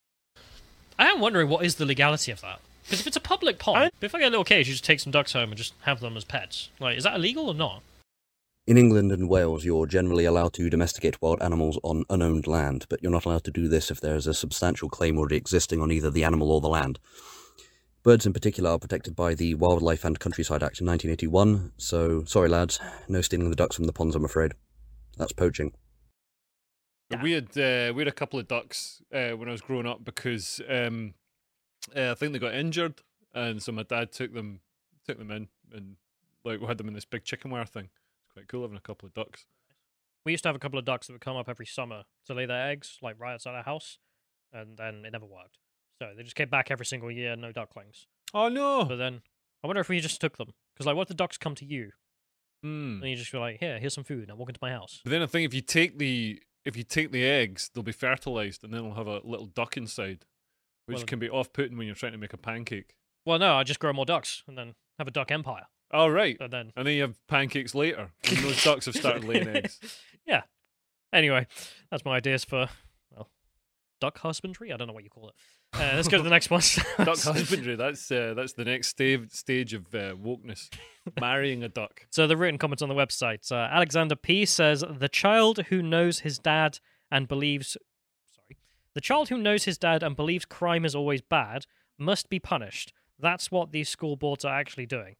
I am wondering what is the legality of that. Because if it's a public pond, if I get a little cage, you just take some ducks home and just have them as pets. Like, is that illegal or not? In England and Wales, you're generally allowed to domesticate wild animals on unowned land, but you're not allowed to do this if there is a substantial claim already existing on either the animal or the land. Birds in particular are protected by the Wildlife and Countryside Act in nineteen eighty-one, so sorry lads, no stealing the ducks from the ponds, I'm afraid. That's poaching. Yeah. We had uh, we had a couple of ducks uh, when I was growing up because um, uh, I think they got injured, and so my dad took them took them in and like we had them in this big chicken wire thing. It's quite cool having a couple of ducks. We used to have a couple of ducks that would come up every summer to lay their eggs, like right outside our house, and then it never worked. So they just came back every single year, no ducklings. Oh no! But then I wonder if we just took them because like, what if the ducks come to you? Mm. And you just go like, here, here's some food. Now walk into my house. But then I think if you take the if you take the eggs, they'll be fertilized, and then it'll have a little duck inside, which Well, can be off-putting when you're trying to make a pancake. Well, no, I just grow more ducks and then have a duck empire. Oh right. And then and then you have pancakes later when those ducks have started laying eggs. Yeah. Anyway, that's my ideas for well, duck husbandry. I don't know what you call it. Uh, let's go to the next one. Duck husbandry. That's uh, that's the next stage stage of uh, wokeness. Marrying a duck. So the written comments on the website. Uh, Alexander P says the child who knows his dad and believes, sorry, the child who knows his dad and believes crime is always bad must be punished. That's what these school boards are actually doing.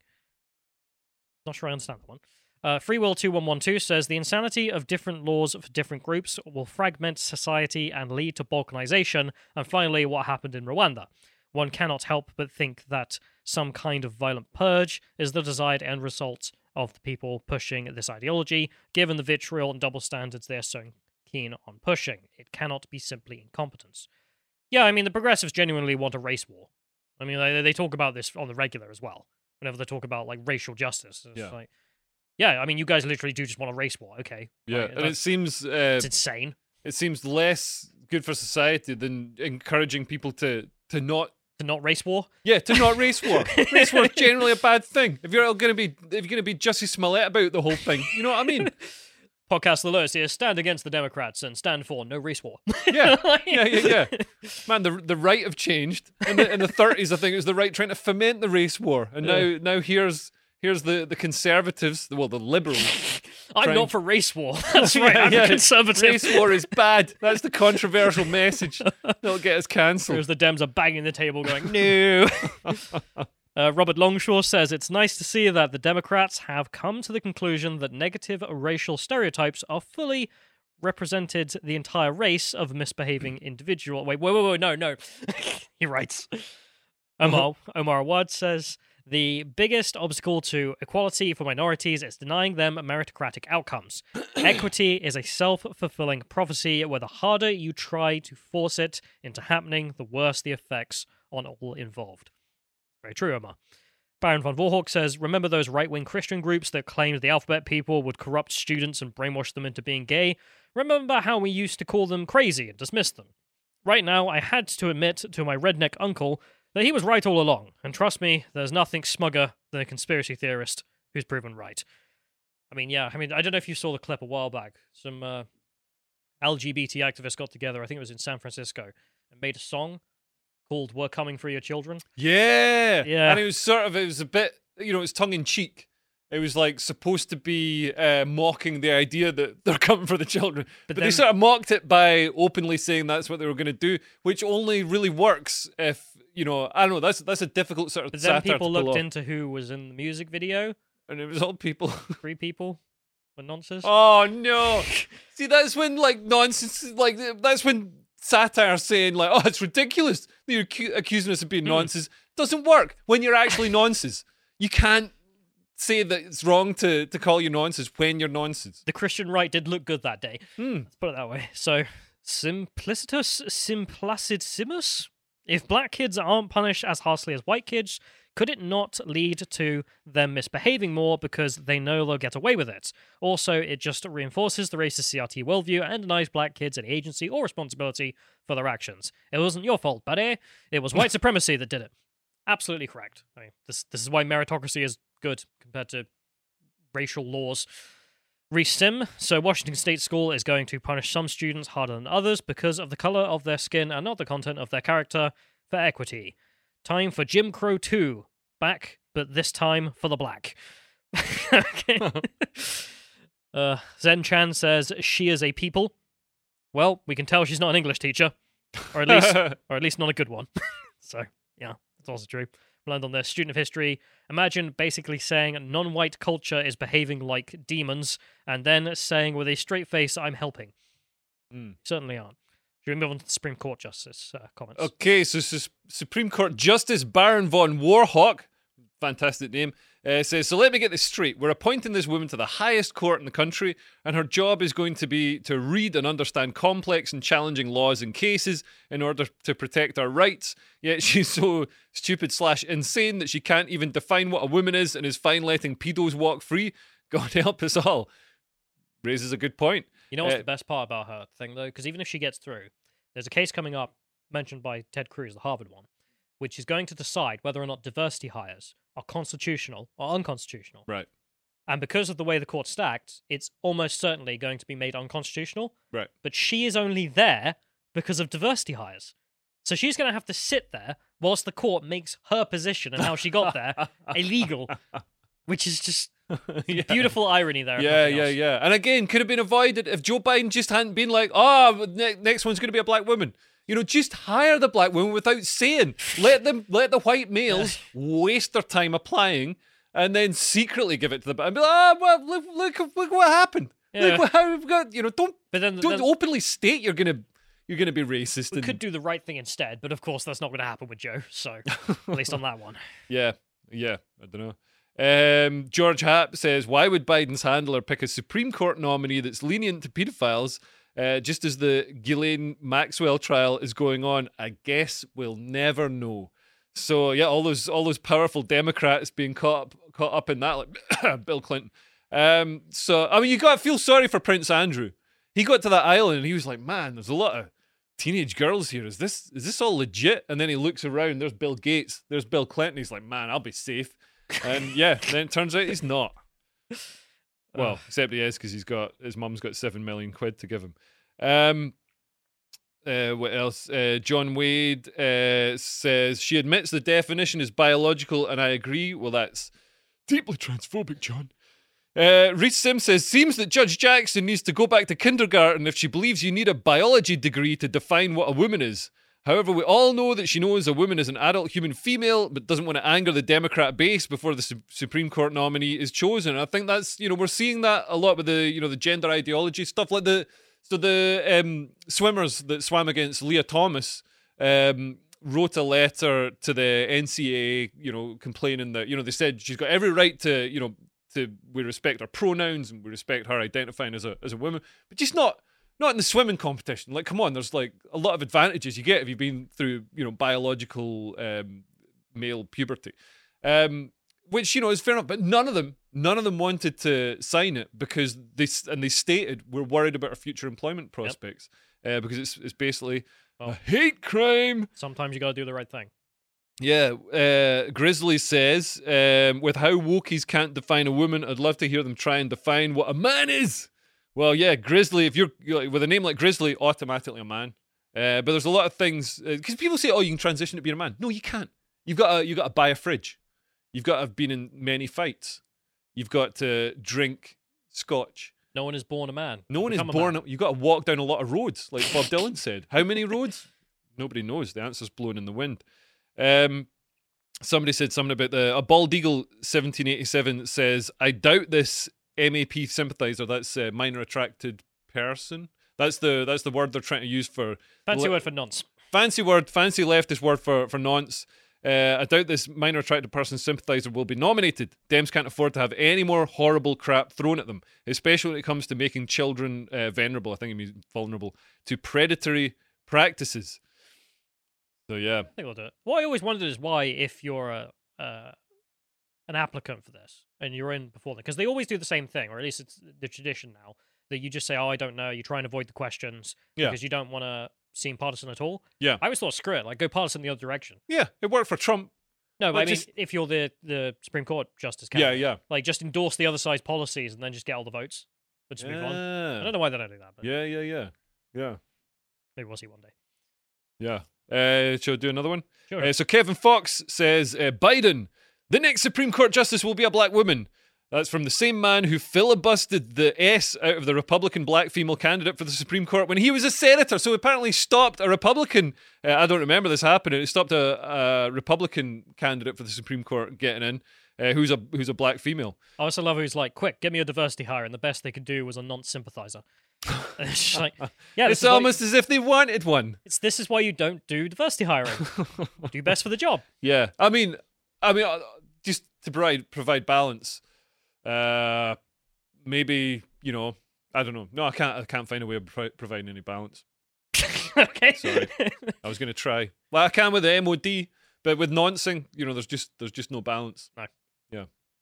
Not sure I understand that one. Uh, Freewill two one one two says the insanity of different laws for different groups will fragment society and lead to balkanization, and finally what happened in Rwanda. One cannot help but think that some kind of violent purge is the desired end result of the people pushing this ideology, given the vitriol and double standards they're so keen on pushing. It cannot be simply incompetence. Yeah, I mean, the progressives genuinely want a race war. I mean, they, they talk about this on the regular as well, whenever they talk about, like, racial justice. It's Yeah. like, yeah, I mean, you guys literally do just want a race war, okay. Yeah, Like, and it that's- seems uh, it's insane. It seems less good for society than encouraging people to to not to not race war. Yeah, to not race war. Race war is generally a bad thing. If you're going to be if you're going to be Jussie Smollett about the whole thing, you know what I mean? Podcast alerts here: stand against the Democrats and stand for no race war. Yeah, yeah, yeah, yeah. Man, the the right have changed. In the in the thirties, I think it was the right trying to foment the race war, and now Yeah. now here's here's the the conservatives, well, the liberals. I'm trying- not for race war. That's right. I'm a conservative. Race war is bad. That's the controversial message. That'll get us cancelled. Whereas the Dems are banging the table, going no. Uh, Robert Longshaw says it's nice to see that the Democrats have come to the conclusion that negative racial stereotypes are fully represented the entire race of misbehaving individual. Wait, wait, wait, wait, no, no. He writes. Omar, Omar Awad says the biggest obstacle to equality for minorities is denying them meritocratic outcomes. Equity is a self-fulfilling prophecy where the harder you try to force it into happening, the worse the effects on all involved. Very true, Omar. Baron von Vorhawk says, remember those right-wing Christian groups that claimed the alphabet people would corrupt students and brainwash them into being gay? Remember how we used to call them crazy and dismiss them? Right now, I had to admit to my redneck uncle that he was right all along, and trust me, there's nothing smugger than a conspiracy theorist who's proven right. I mean, yeah, I mean, I don't know if you saw the clip a while back. Some uh, L G B T activists got together, I think it was in San Francisco, and made a song called We're Coming for Your Children. Yeah, Yeah. And it was sort of, it was a bit, you know, it was tongue in cheek. It was like supposed to be uh, mocking the idea that they're coming for the children, but, they then- sort of mocked it by openly saying that's what they were going to do, which only really works if, you know, I don't know. That's that's a difficult sort of. But then satire people to pull looked off. into who was in the music video. And it was all people. Three people were nonsense. Oh no! See, that's when like nonsense, like that's when satire saying like, "Oh, it's ridiculous that you're acu- accusing us of being nonsense." Doesn't work when you're actually nonsense. You can't say that it's wrong to to call you nonsense when you're nonsense. The Christian right did look good that day. Hmm. Let's put it that way. So, simplicitus simplacidissimus. If black kids aren't punished as harshly as white kids, Could it not lead to them misbehaving more because they know they'll get away with it? Also, it just reinforces the racist C R T worldview and denies black kids any agency or responsibility for their actions. It wasn't your fault, buddy. It was white supremacy that did it. Absolutely correct. I mean, this this is why meritocracy is good compared to racial laws. Reese Sim, so Washington State School is going to punish some students harder than others because of the color of their skin and not the content of their character for equity. Time for Jim Crow two. Back, but this time for the black. Okay. uh, Zen Chan says she is a people. Well, we can tell she's not an English teacher, or at least, or at least not a good one. So, yeah, that's also true. Learned on their student of history. Imagine basically saying non-white culture is behaving like demons, and then saying with a straight face, "I'm helping." Mm. Certainly aren't. Should we move on to the Supreme Court Justice uh, comments? Okay, so Su- Supreme Court Justice Baron von Warhawk, fantastic name, uh, says, so let me get this straight. We're appointing this woman to the highest court in the country, and her job is going to be to read and understand complex and challenging laws and cases in order to protect our rights. Yet she's so stupid slash insane that she can't even define what a woman is and is fine letting pedos walk free. God help us all. Raises a good point. You know what's Uh, the best part about her thing, though? Because even if she gets through, there's a case coming up, mentioned by Ted Cruz, the Harvard one, which is going to decide whether or not diversity hires are constitutional or unconstitutional. Right. And because of the way the court's stacked, it's almost certainly going to be made unconstitutional. Right. But she is only there because of diversity hires. So she's going to have to sit there whilst the court makes her position and how she got there illegal, which is just Yeah. beautiful irony there. if Yeah, nothing yeah, else. yeah. And again, could have been avoided if Joe Biden just hadn't been like, oh, ne- next one's going to be a black woman. You know, just hire the black woman without saying. Let them, let the white males waste their time applying, and then secretly give it to the and be like, oh, well, look, look, look what happened. Yeah. Look what, how we've got. You know, don't, But then, don't then openly state you're gonna, you're gonna be racist. we and, could do the right thing instead, but of course that's not going to happen with Joe. So at least on that one. Yeah, yeah, I don't know. Um, George Happ says, why would Biden's handler pick a Supreme Court nominee that's lenient to pedophiles uh, just as the Ghislaine Maxwell trial is going on? I guess we'll never know. So yeah, all those all those powerful Democrats being caught up, caught up in that, like Bill Clinton. Um, so I mean, you got to feel sorry for Prince Andrew. He got to that island and he was like, man, there's a lot of teenage girls here. Is this is this all legit? And then he looks around. There's Bill Gates. There's Bill Clinton. He's like, man, I'll be safe. And yeah, then it turns out he's not. Well, except he is because he's got his mum's got seven million quid to give him. Um, uh, what else? Uh, John Wade uh, says she admits the definition is biological, and I agree. Well, that's deeply transphobic, John. Uh, Reese Sim says, seems that Judge Jackson needs to go back to kindergarten if she believes you need a biology degree to define what a woman is. However, we all know that she knows a woman is an adult human female, but doesn't want to anger the Democrat base before the Su- Supreme Court nominee is chosen. And I think that's, you know, we're seeing that a lot with the, you know, the gender ideology stuff, like the, so the um, swimmers that swam against Leah Thomas um, wrote a letter to the N C A A, you know, complaining that, you know, they said she's got every right to, you know, to, we respect her pronouns and we respect her identifying as a as a woman, but just not, Not in the swimming competition. Like, come on, there's like a lot of advantages you get if you've been through, you know, biological um, male puberty, um, which, you know, is fair enough. But none of them, none of them wanted to sign it because they and they stated we're worried about our future employment prospects yep. uh, because it's it's basically well, a hate crime. Sometimes you got to do the right thing. Yeah, uh, Grizzly says, um, with how wokies can't define a woman, I'd love to hear them try and define what a man is. Well, yeah, Grizzly, if you're, you're with a name like Grizzly, automatically a man. Uh, but there's a lot of things, because uh, people say, oh, you can transition to being a man. No, you can't. You've got to, you've got to buy a fridge. You've got to have been in many fights. You've got to drink scotch. No one is born a man. No one is Become a born, man. you've got to walk down a lot of roads, like Bob Dylan said. How many roads? Nobody knows. The answer's blown in the wind. Um, somebody said something about the, a bald eagle seventeen eighty-seven says, I doubt this M A P sympathizer, that's a minor attracted person. That's the that's the word they're trying to use for Fancy le- word for nonce. Fancy word, fancy leftist word for for nonce. Uh, I doubt this minor attracted person sympathizer will be nominated. Dems can't afford to have any more horrible crap thrown at them, especially when it comes to making children uh, vulnerable. I think it means vulnerable to predatory practices. So yeah, I think I'll do it. What I always wondered is why, if you're a uh, an applicant for this and you're in before them, because they always do the same thing, or at least it's the tradition now, that you just say, oh, I don't know, you try and avoid the questions Yeah. because you don't want to seem partisan at all. Yeah. I always thought, screw it, like go partisan the other direction. Yeah, it worked for Trump. No, but Like, I mean, just- if you're the, the Supreme Court justice Yeah, candidate, yeah. like just endorse the other side's policies and then just get all the votes. But just move on. I don't know why they don't do that, but Yeah, yeah, yeah. Yeah. maybe we'll see one day. Yeah. Uh, shall we do another one? Sure. Uh, so Kevin Fox says, uh, Biden, the next Supreme Court justice will be a black woman. That's from the same man who filibustered the S out of the Republican black female candidate for the Supreme Court when he was a senator. So apparently stopped a Republican, uh, I don't remember this happening, it stopped a, a Republican candidate for the Supreme Court getting in, uh, who's a who's a black female. I also love who's like, quick, get me a diversity hire, and the best they could do was a non-sympathizer. And it's just like, yeah, this It's is why- almost as if they wanted one. It's this is why you don't do diversity hiring. Do best for the job. Yeah, I mean, I mean, uh, just to provide provide balance. Uh, maybe you know, I don't know. No, I can't. I can't find a way of pro- providing any balance. Okay. Sorry, I was going to try. Well, I can with the M O D, but with noncing, you know, there's just there's just no balance. No. Yeah.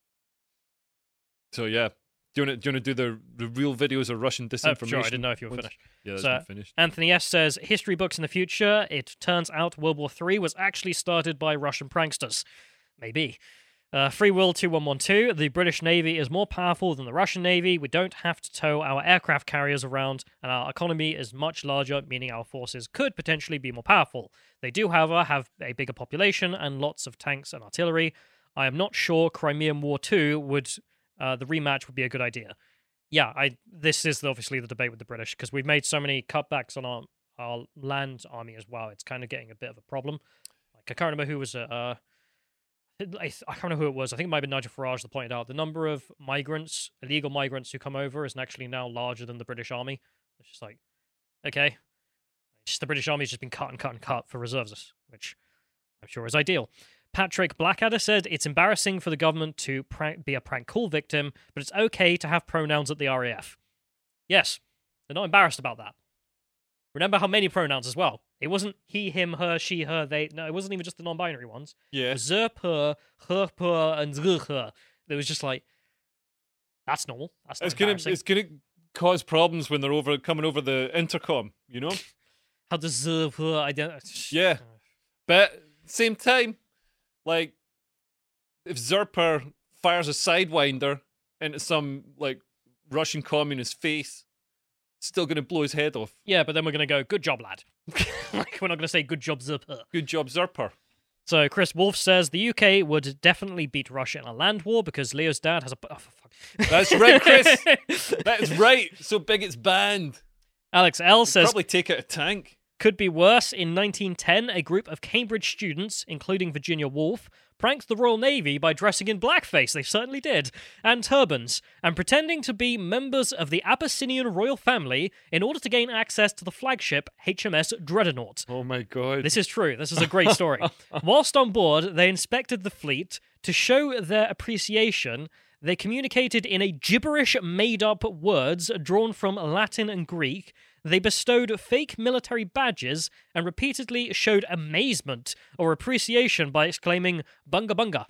So yeah, do you want to do you want to do the the real videos of Russian Oh, disinformation? sure, I didn't know if you were ones? finished. Yeah, that's So, not finished. Anthony S. says, history books in the future. It turns out World War Three was actually started by Russian pranksters. Maybe. Uh, Free Will two one one two, the British Navy is more powerful than the Russian Navy. We don't have to tow our aircraft carriers around, and our economy is much larger, meaning our forces could potentially be more powerful. They do, however, have a bigger population and lots of tanks and artillery. I am not sure Crimean War two would, uh, the rematch would be a good idea. Yeah, I. This is obviously the debate with the British, because we've made so many cutbacks on our, our land army as well. It's kind of getting a bit of a problem. Like, I can't remember who was a... Uh, I, I can't remember who it was. I think it might have been Nigel Farage that pointed out the number of migrants, illegal migrants who come over is actually now larger than the British Army. It's just like, okay. Just the British Army's just been cut and cut and cut for reservists, which I'm sure is ideal. Patrick Blackadder said, it's embarrassing for the government to prank, be a prank call victim, but it's okay to have pronouns at the R A F. Yes, they're not embarrassed about that. Remember how many pronouns as well. It wasn't he, him, her, she, her, they. No, it wasn't even just the non-binary ones. Yeah. Ze, her, her, her, and zh, her. It was just like, that's normal. That's not It's gonna embarrassing. it's gonna cause problems when they're over coming over the intercom. You know. How does ze, her, I don't... Yeah, but same time, like if Zerper fires a sidewinder into some like Russian communist face, it's still gonna blow his head off. Yeah, but then we're going to go, good job, lad. Like, we're not going to say, good job, Zerper. Good job, Zerper. So Chris Wolf says, the U K would definitely beat Russia in a land war because Leo's dad has a... Oh, fuck. That's right, Chris. That is right. So big it's banned. Alex L They'd says... probably take out a tank. Could be worse. In nineteen ten, a group of Cambridge students, including Virginia Woolf, pranked the Royal Navy by dressing in blackface, they certainly did, and turbans, and pretending to be members of the Abyssinian royal family in order to gain access to the flagship H M S Dreadnought. Oh my god. This is true. This is a great story. Whilst on board, they inspected the fleet. To show their appreciation, they communicated in a gibberish made-up words drawn from Latin and Greek. They bestowed fake military badges and repeatedly showed amazement or appreciation by exclaiming, bunga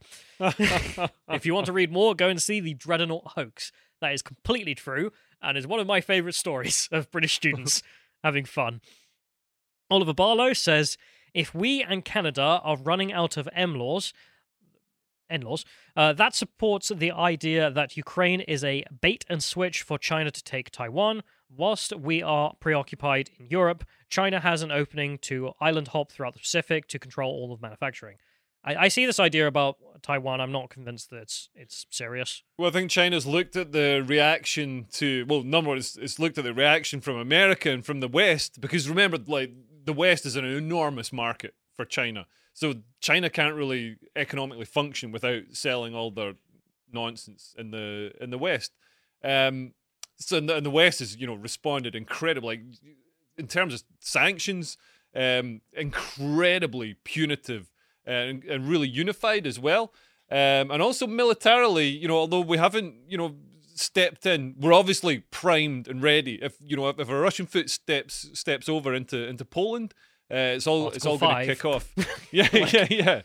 bunga. If you want to read more, go and see the Dreadnought hoax. That is completely true and is one of my favourite stories of British students having fun. Oliver Barlow says, if we and Canada are running out of M-laws, N-laws, uh, that supports the idea that Ukraine is a bait and switch for China to take Taiwan. Whilst we are preoccupied in Europe, China has an opening to island hop throughout the Pacific to control all of manufacturing. I, I see this idea about Taiwan. I'm not convinced that it's it's serious. Well, I think China's looked at the reaction to, well, number one, it's, it's looked at the reaction from America and from the West, because remember, like, the West is an enormous market for China. So China can't really economically function without selling all their nonsense in the in the West. Um, so in the, in the West has, you know, responded incredibly, like, in terms of sanctions, um, incredibly punitive and, and really unified as well. Um, and also militarily, you know, although we haven't, you know, stepped in, we're obviously primed and ready. If you know, if, if a Russian foot steps steps over into into Poland, uh, it's all Article it's all going to five. kick off. Yeah, yeah, yeah.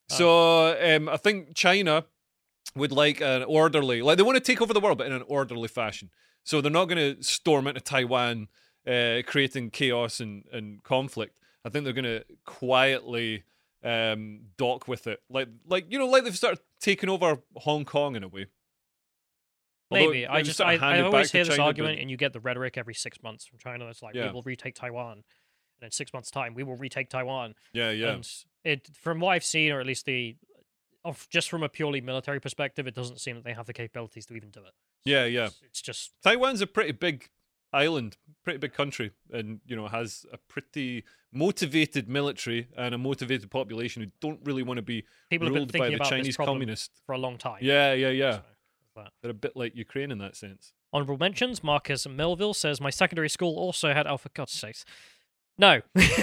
So um, I think China would like an orderly, like they want to take over the world, but in an orderly fashion. So they're not going to storm into Taiwan, uh, creating chaos and, and conflict. I think they're going to quietly um, dock with it, like like you know, like they've started taking over Hong Kong in a way. Although Maybe. I they've just sort I, of I handed always back to hear this China, argument, but- and you get the rhetoric every six months from China. It's like Yeah. we will retake Taiwan, and in six months' time we will retake Taiwan. Yeah, yeah. And it, from what I've seen, or at least the, of just from a purely military perspective, it doesn't seem that they have the capabilities to even do it. Yeah, yeah. It's just Taiwan's a pretty big island, pretty big country, and you know has a pretty motivated military and a motivated population who don't really want to be people have been ruled by thinking the about Chinese this problem communist. for a long time. Yeah, yeah, yeah. that. They're a bit like Ukraine in that sense. Honorable mentions: Marcus Melville says my secondary school also had Alpha. God's sakes. No.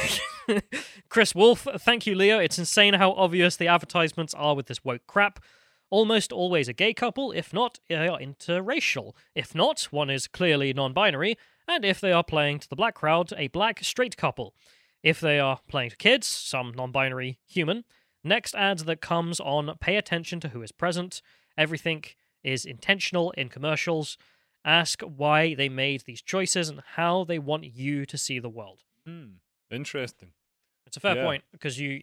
Chris Wolf, thank you, Leo. It's insane how obvious the advertisements are with this woke crap. Almost always a gay couple. If not, they are interracial. If not, one is clearly non-binary. And if they are playing to the black crowd, a black straight couple. If they are playing to kids, some non-binary human. Next ad that comes on, pay attention to who is present. Everything is intentional in commercials. Ask why they made these choices and how they want you to see the world. Hmm. Interesting. It's a fair Yeah. point because you,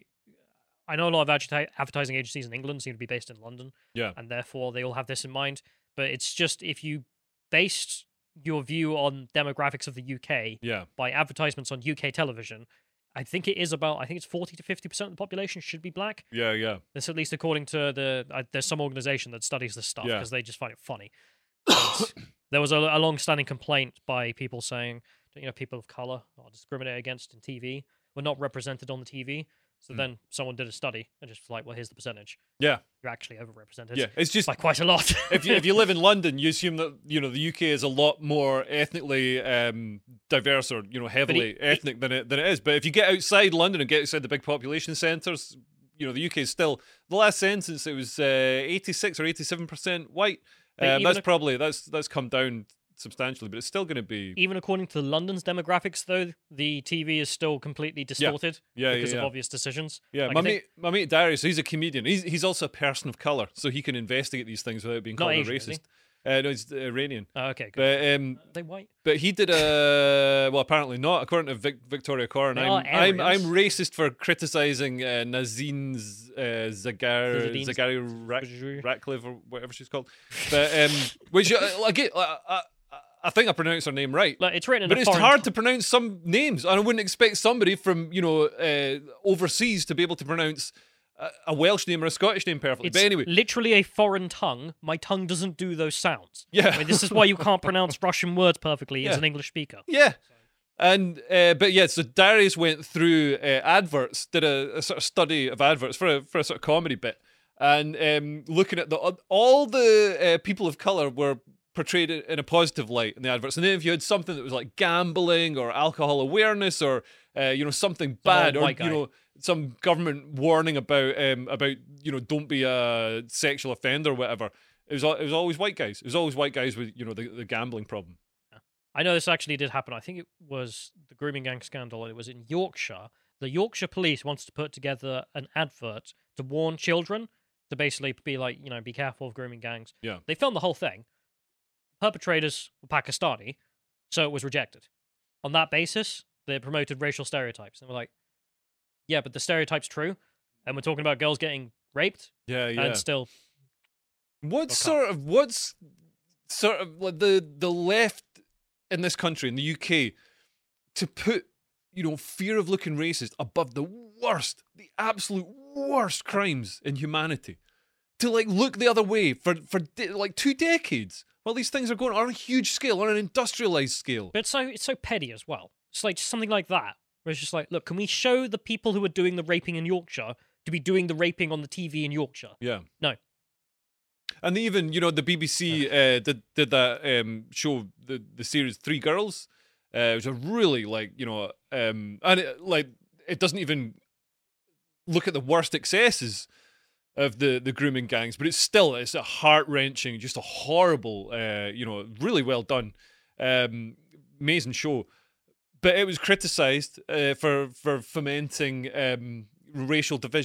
I know a lot of adverti- advertising agencies in England seem to be based in London, Yeah. and therefore they all have this in mind. But it's just if you based your view on demographics of the U K Yeah. by advertisements on U K television, I think it is about I think it's forty to fifty percent of the population should be black. Yeah, yeah. That's at least according to the uh, there's some organization that studies this stuff Yeah. because they just find it funny. And there was a, a long-standing complaint by people saying that, you know, people of color are discriminated against in T V, were not represented on the T V. So Mm. then someone did a study and just like, well, here's the percentage. Yeah. You're actually overrepresented. Yeah, it's just by quite a lot. if you if you live in London, you assume that you know the U K is a lot more ethnically um, diverse or you know heavily it- ethnic than it than it is. But if you get outside London and get outside the big population centres, you know the U K is still the last census. It was uh, eighty-six or eighty-seven percent white. But Um, even that's if- probably that's that's come down substantially, but it's still going to be Even according to London's demographics, though, the T V is still completely distorted Yeah, yeah, because yeah. of obvious decisions. Yeah, Like, my I think- mate, my mate Darius, he's a comedian. He's he's also a person of color, so he can investigate these things without being Not called Asian, a is he? racist. Uh, no, he's Iranian. Oh, okay, good. But um, Are they white? But he did a well, apparently not, according to Vic, Victoria Corrin. They I'm, are I'm I'm Aryans. racist for criticizing uh, Nazine Z- uh, Zagar Zidane Zagari Rack, Ratcliffe or whatever she's called. But um, which uh, like it, I, I, I think I pronounced her name right. Like, it's written in but a it's foreign hard to pronounce some names, and I wouldn't expect somebody from you know uh, overseas to be able to pronounce a, a Welsh name or a Scottish name perfectly. It's but anyway, literally a foreign tongue. My tongue doesn't do those sounds. Yeah. I mean, this is why you can't pronounce Russian words perfectly as Yeah. an English speaker. yeah. And uh, but yeah, so Darius went through uh, adverts, did a, a sort of study of adverts for a, for a sort of comedy bit, and um, looking at the all the uh, people of color were portrayed in a positive light in the adverts, and then if you had something that was like gambling or alcohol awareness or uh, you know something bad or white you guy. know some government warning about um, about you know don't be a sexual offender or whatever, it was al- it was always white guys. It was always white guys with you know the, the gambling problem. I know this actually did happen. I think it was the grooming gang scandal. It was in Yorkshire. The Yorkshire police wanted to put together an advert to warn children to basically be like, you know, be careful of grooming gangs. Yeah. They filmed the whole thing. Perpetrators were Pakistani, so it was rejected. On that basis, they promoted racial stereotypes. And we're like, yeah, but the stereotype's true. And we're talking about girls getting raped. Yeah, yeah. And still, What's sort of what's sort of like the the left in this country in the U K to put you know fear of looking racist above the worst, the absolute worst crimes in humanity, to like look the other way for for de- like two decades while these things are going on a huge scale, on an industrialized scale. but it's so it's so petty as well. It's like just something like that, where it's just like, look, can we show the people who are doing the raping in Yorkshire to be doing the raping on the T V in Yorkshire? Yeah. No. And even you know the B B C uh, did did that um, show the the series Three Girls, uh, which are really like you know um, and it, like it doesn't even look at the worst excesses of the the grooming gangs, but it's still it's a heart wrenching, just a horrible, uh, you know, really well done, um, amazing show. But it was criticised uh, for for fomenting um, racial division.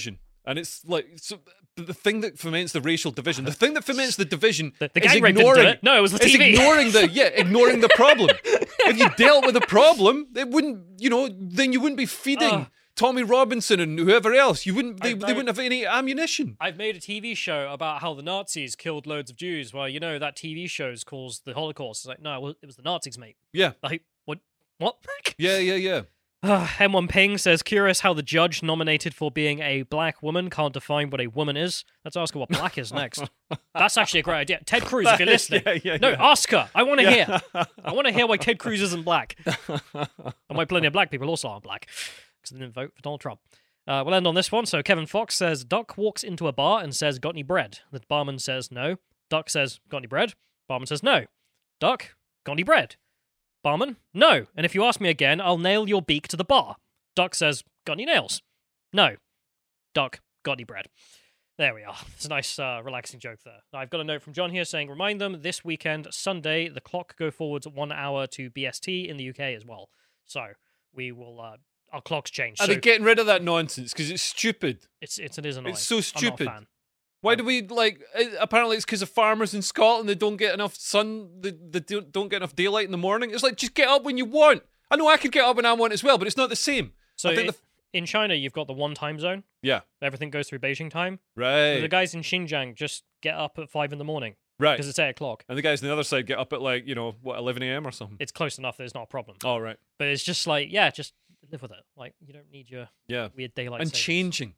And it's like so the thing that foments the racial division, the thing that foments the division, the, the is gang rape didn't do ignoring it. No, it was the is T V. ignoring the yeah, ignoring the problem. If you dealt with the problem, it wouldn't, you know, then you wouldn't be feeding Uh, Tommy Robinson and whoever else. You wouldn't. They, I've they made- wouldn't have any ammunition. I've made a T V show about how the Nazis killed loads of Jews. Well, you know that T V show's calls the Holocaust. It's like, no, it was- it was the Nazis, mate. Yeah. Like, what? What? Yeah, yeah, yeah. Uh, M one Ping says, curious how the judge nominated for being a black woman can't define what a woman is. Let's ask her what black is next. That's actually a great idea. Ted Cruz, if you're listening. Yeah, yeah, no, yeah. ask her. I want to Yeah. hear. I want to hear why Ted Cruz isn't black. And why plenty of black people also aren't black. Because they didn't vote for Donald Trump. Uh, we'll end on this one. So Kevin Fox says, Duck walks into a bar and says, got any bread? The barman says, no. Duck says, got any bread? Barman says, no. Duck, got any bread? Barman, no. And if you ask me again, I'll nail your beak to the bar. Duck says, got any nails? No. Duck, got any bread? There we are. It's a nice, uh, relaxing joke there. I've got a note from John here saying, remind them this weekend, Sunday, the clock go forwards one hour to B S T in the U K as well. So we will, uh, our clocks change. Are so they getting rid of that nonsense? Because it's stupid. it's, it's, it is annoying. It's so I'm stupid. not a fan. Why do we like? uh, Apparently, it's because of farmers in Scotland. They don't get enough sun. They, they don't don't get enough daylight in the morning. It's like just get up when you want. I know I could get up when I want as well, but it's not the same. So I think i- the, in China, you've got the one time zone. yeah, Everything goes through Beijing time. right, The guys in Xinjiang just get up at five in the morning. right. Because it's eight o'clock. And the guys on the other side get up at like you know what eleven a m or something. It's close enough that it's not a problem. Oh right, But it's just like, yeah, just live with it. Like, you don't need your yeah. weird daylight And savings. changing,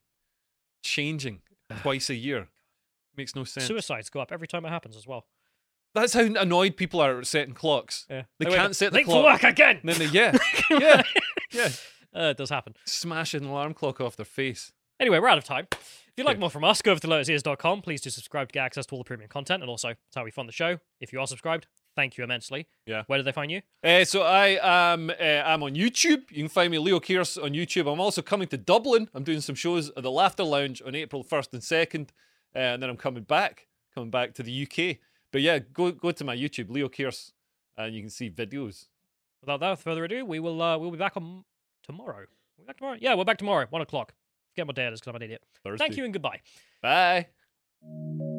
changing twice a year makes no sense. Suicides go up every time it happens as well. That's how annoyed people are at setting clocks. Yeah. They They wake can't up, set the late for clock. work again! And then they yeah, yeah, yeah. Uh, it does happen. Smash an alarm clock off their face. Anyway, we're out of time. If you'd like Okay. more from us, go over to lotus ears dot com. Please do subscribe to get access to all the premium content, and also, it's how we fund the show. If you are subscribed, thank you immensely. Yeah. Where do they find you? Uh, so I am uh, I'm on YouTube. You can find me Leo Kears on YouTube. I'm also coming to Dublin. I'm doing some shows at the Laughter Lounge on April first and second, uh, and then I'm coming back, coming back to the U K. But yeah, go go to my YouTube, Leo Kears, and you can see videos. Without that further ado, we will uh, we'll be back on tomorrow. We're back tomorrow? Yeah, we're back tomorrow, one o'clock. Forget what day it is because I'm an idiot. Thursday. Thank you and goodbye. Bye.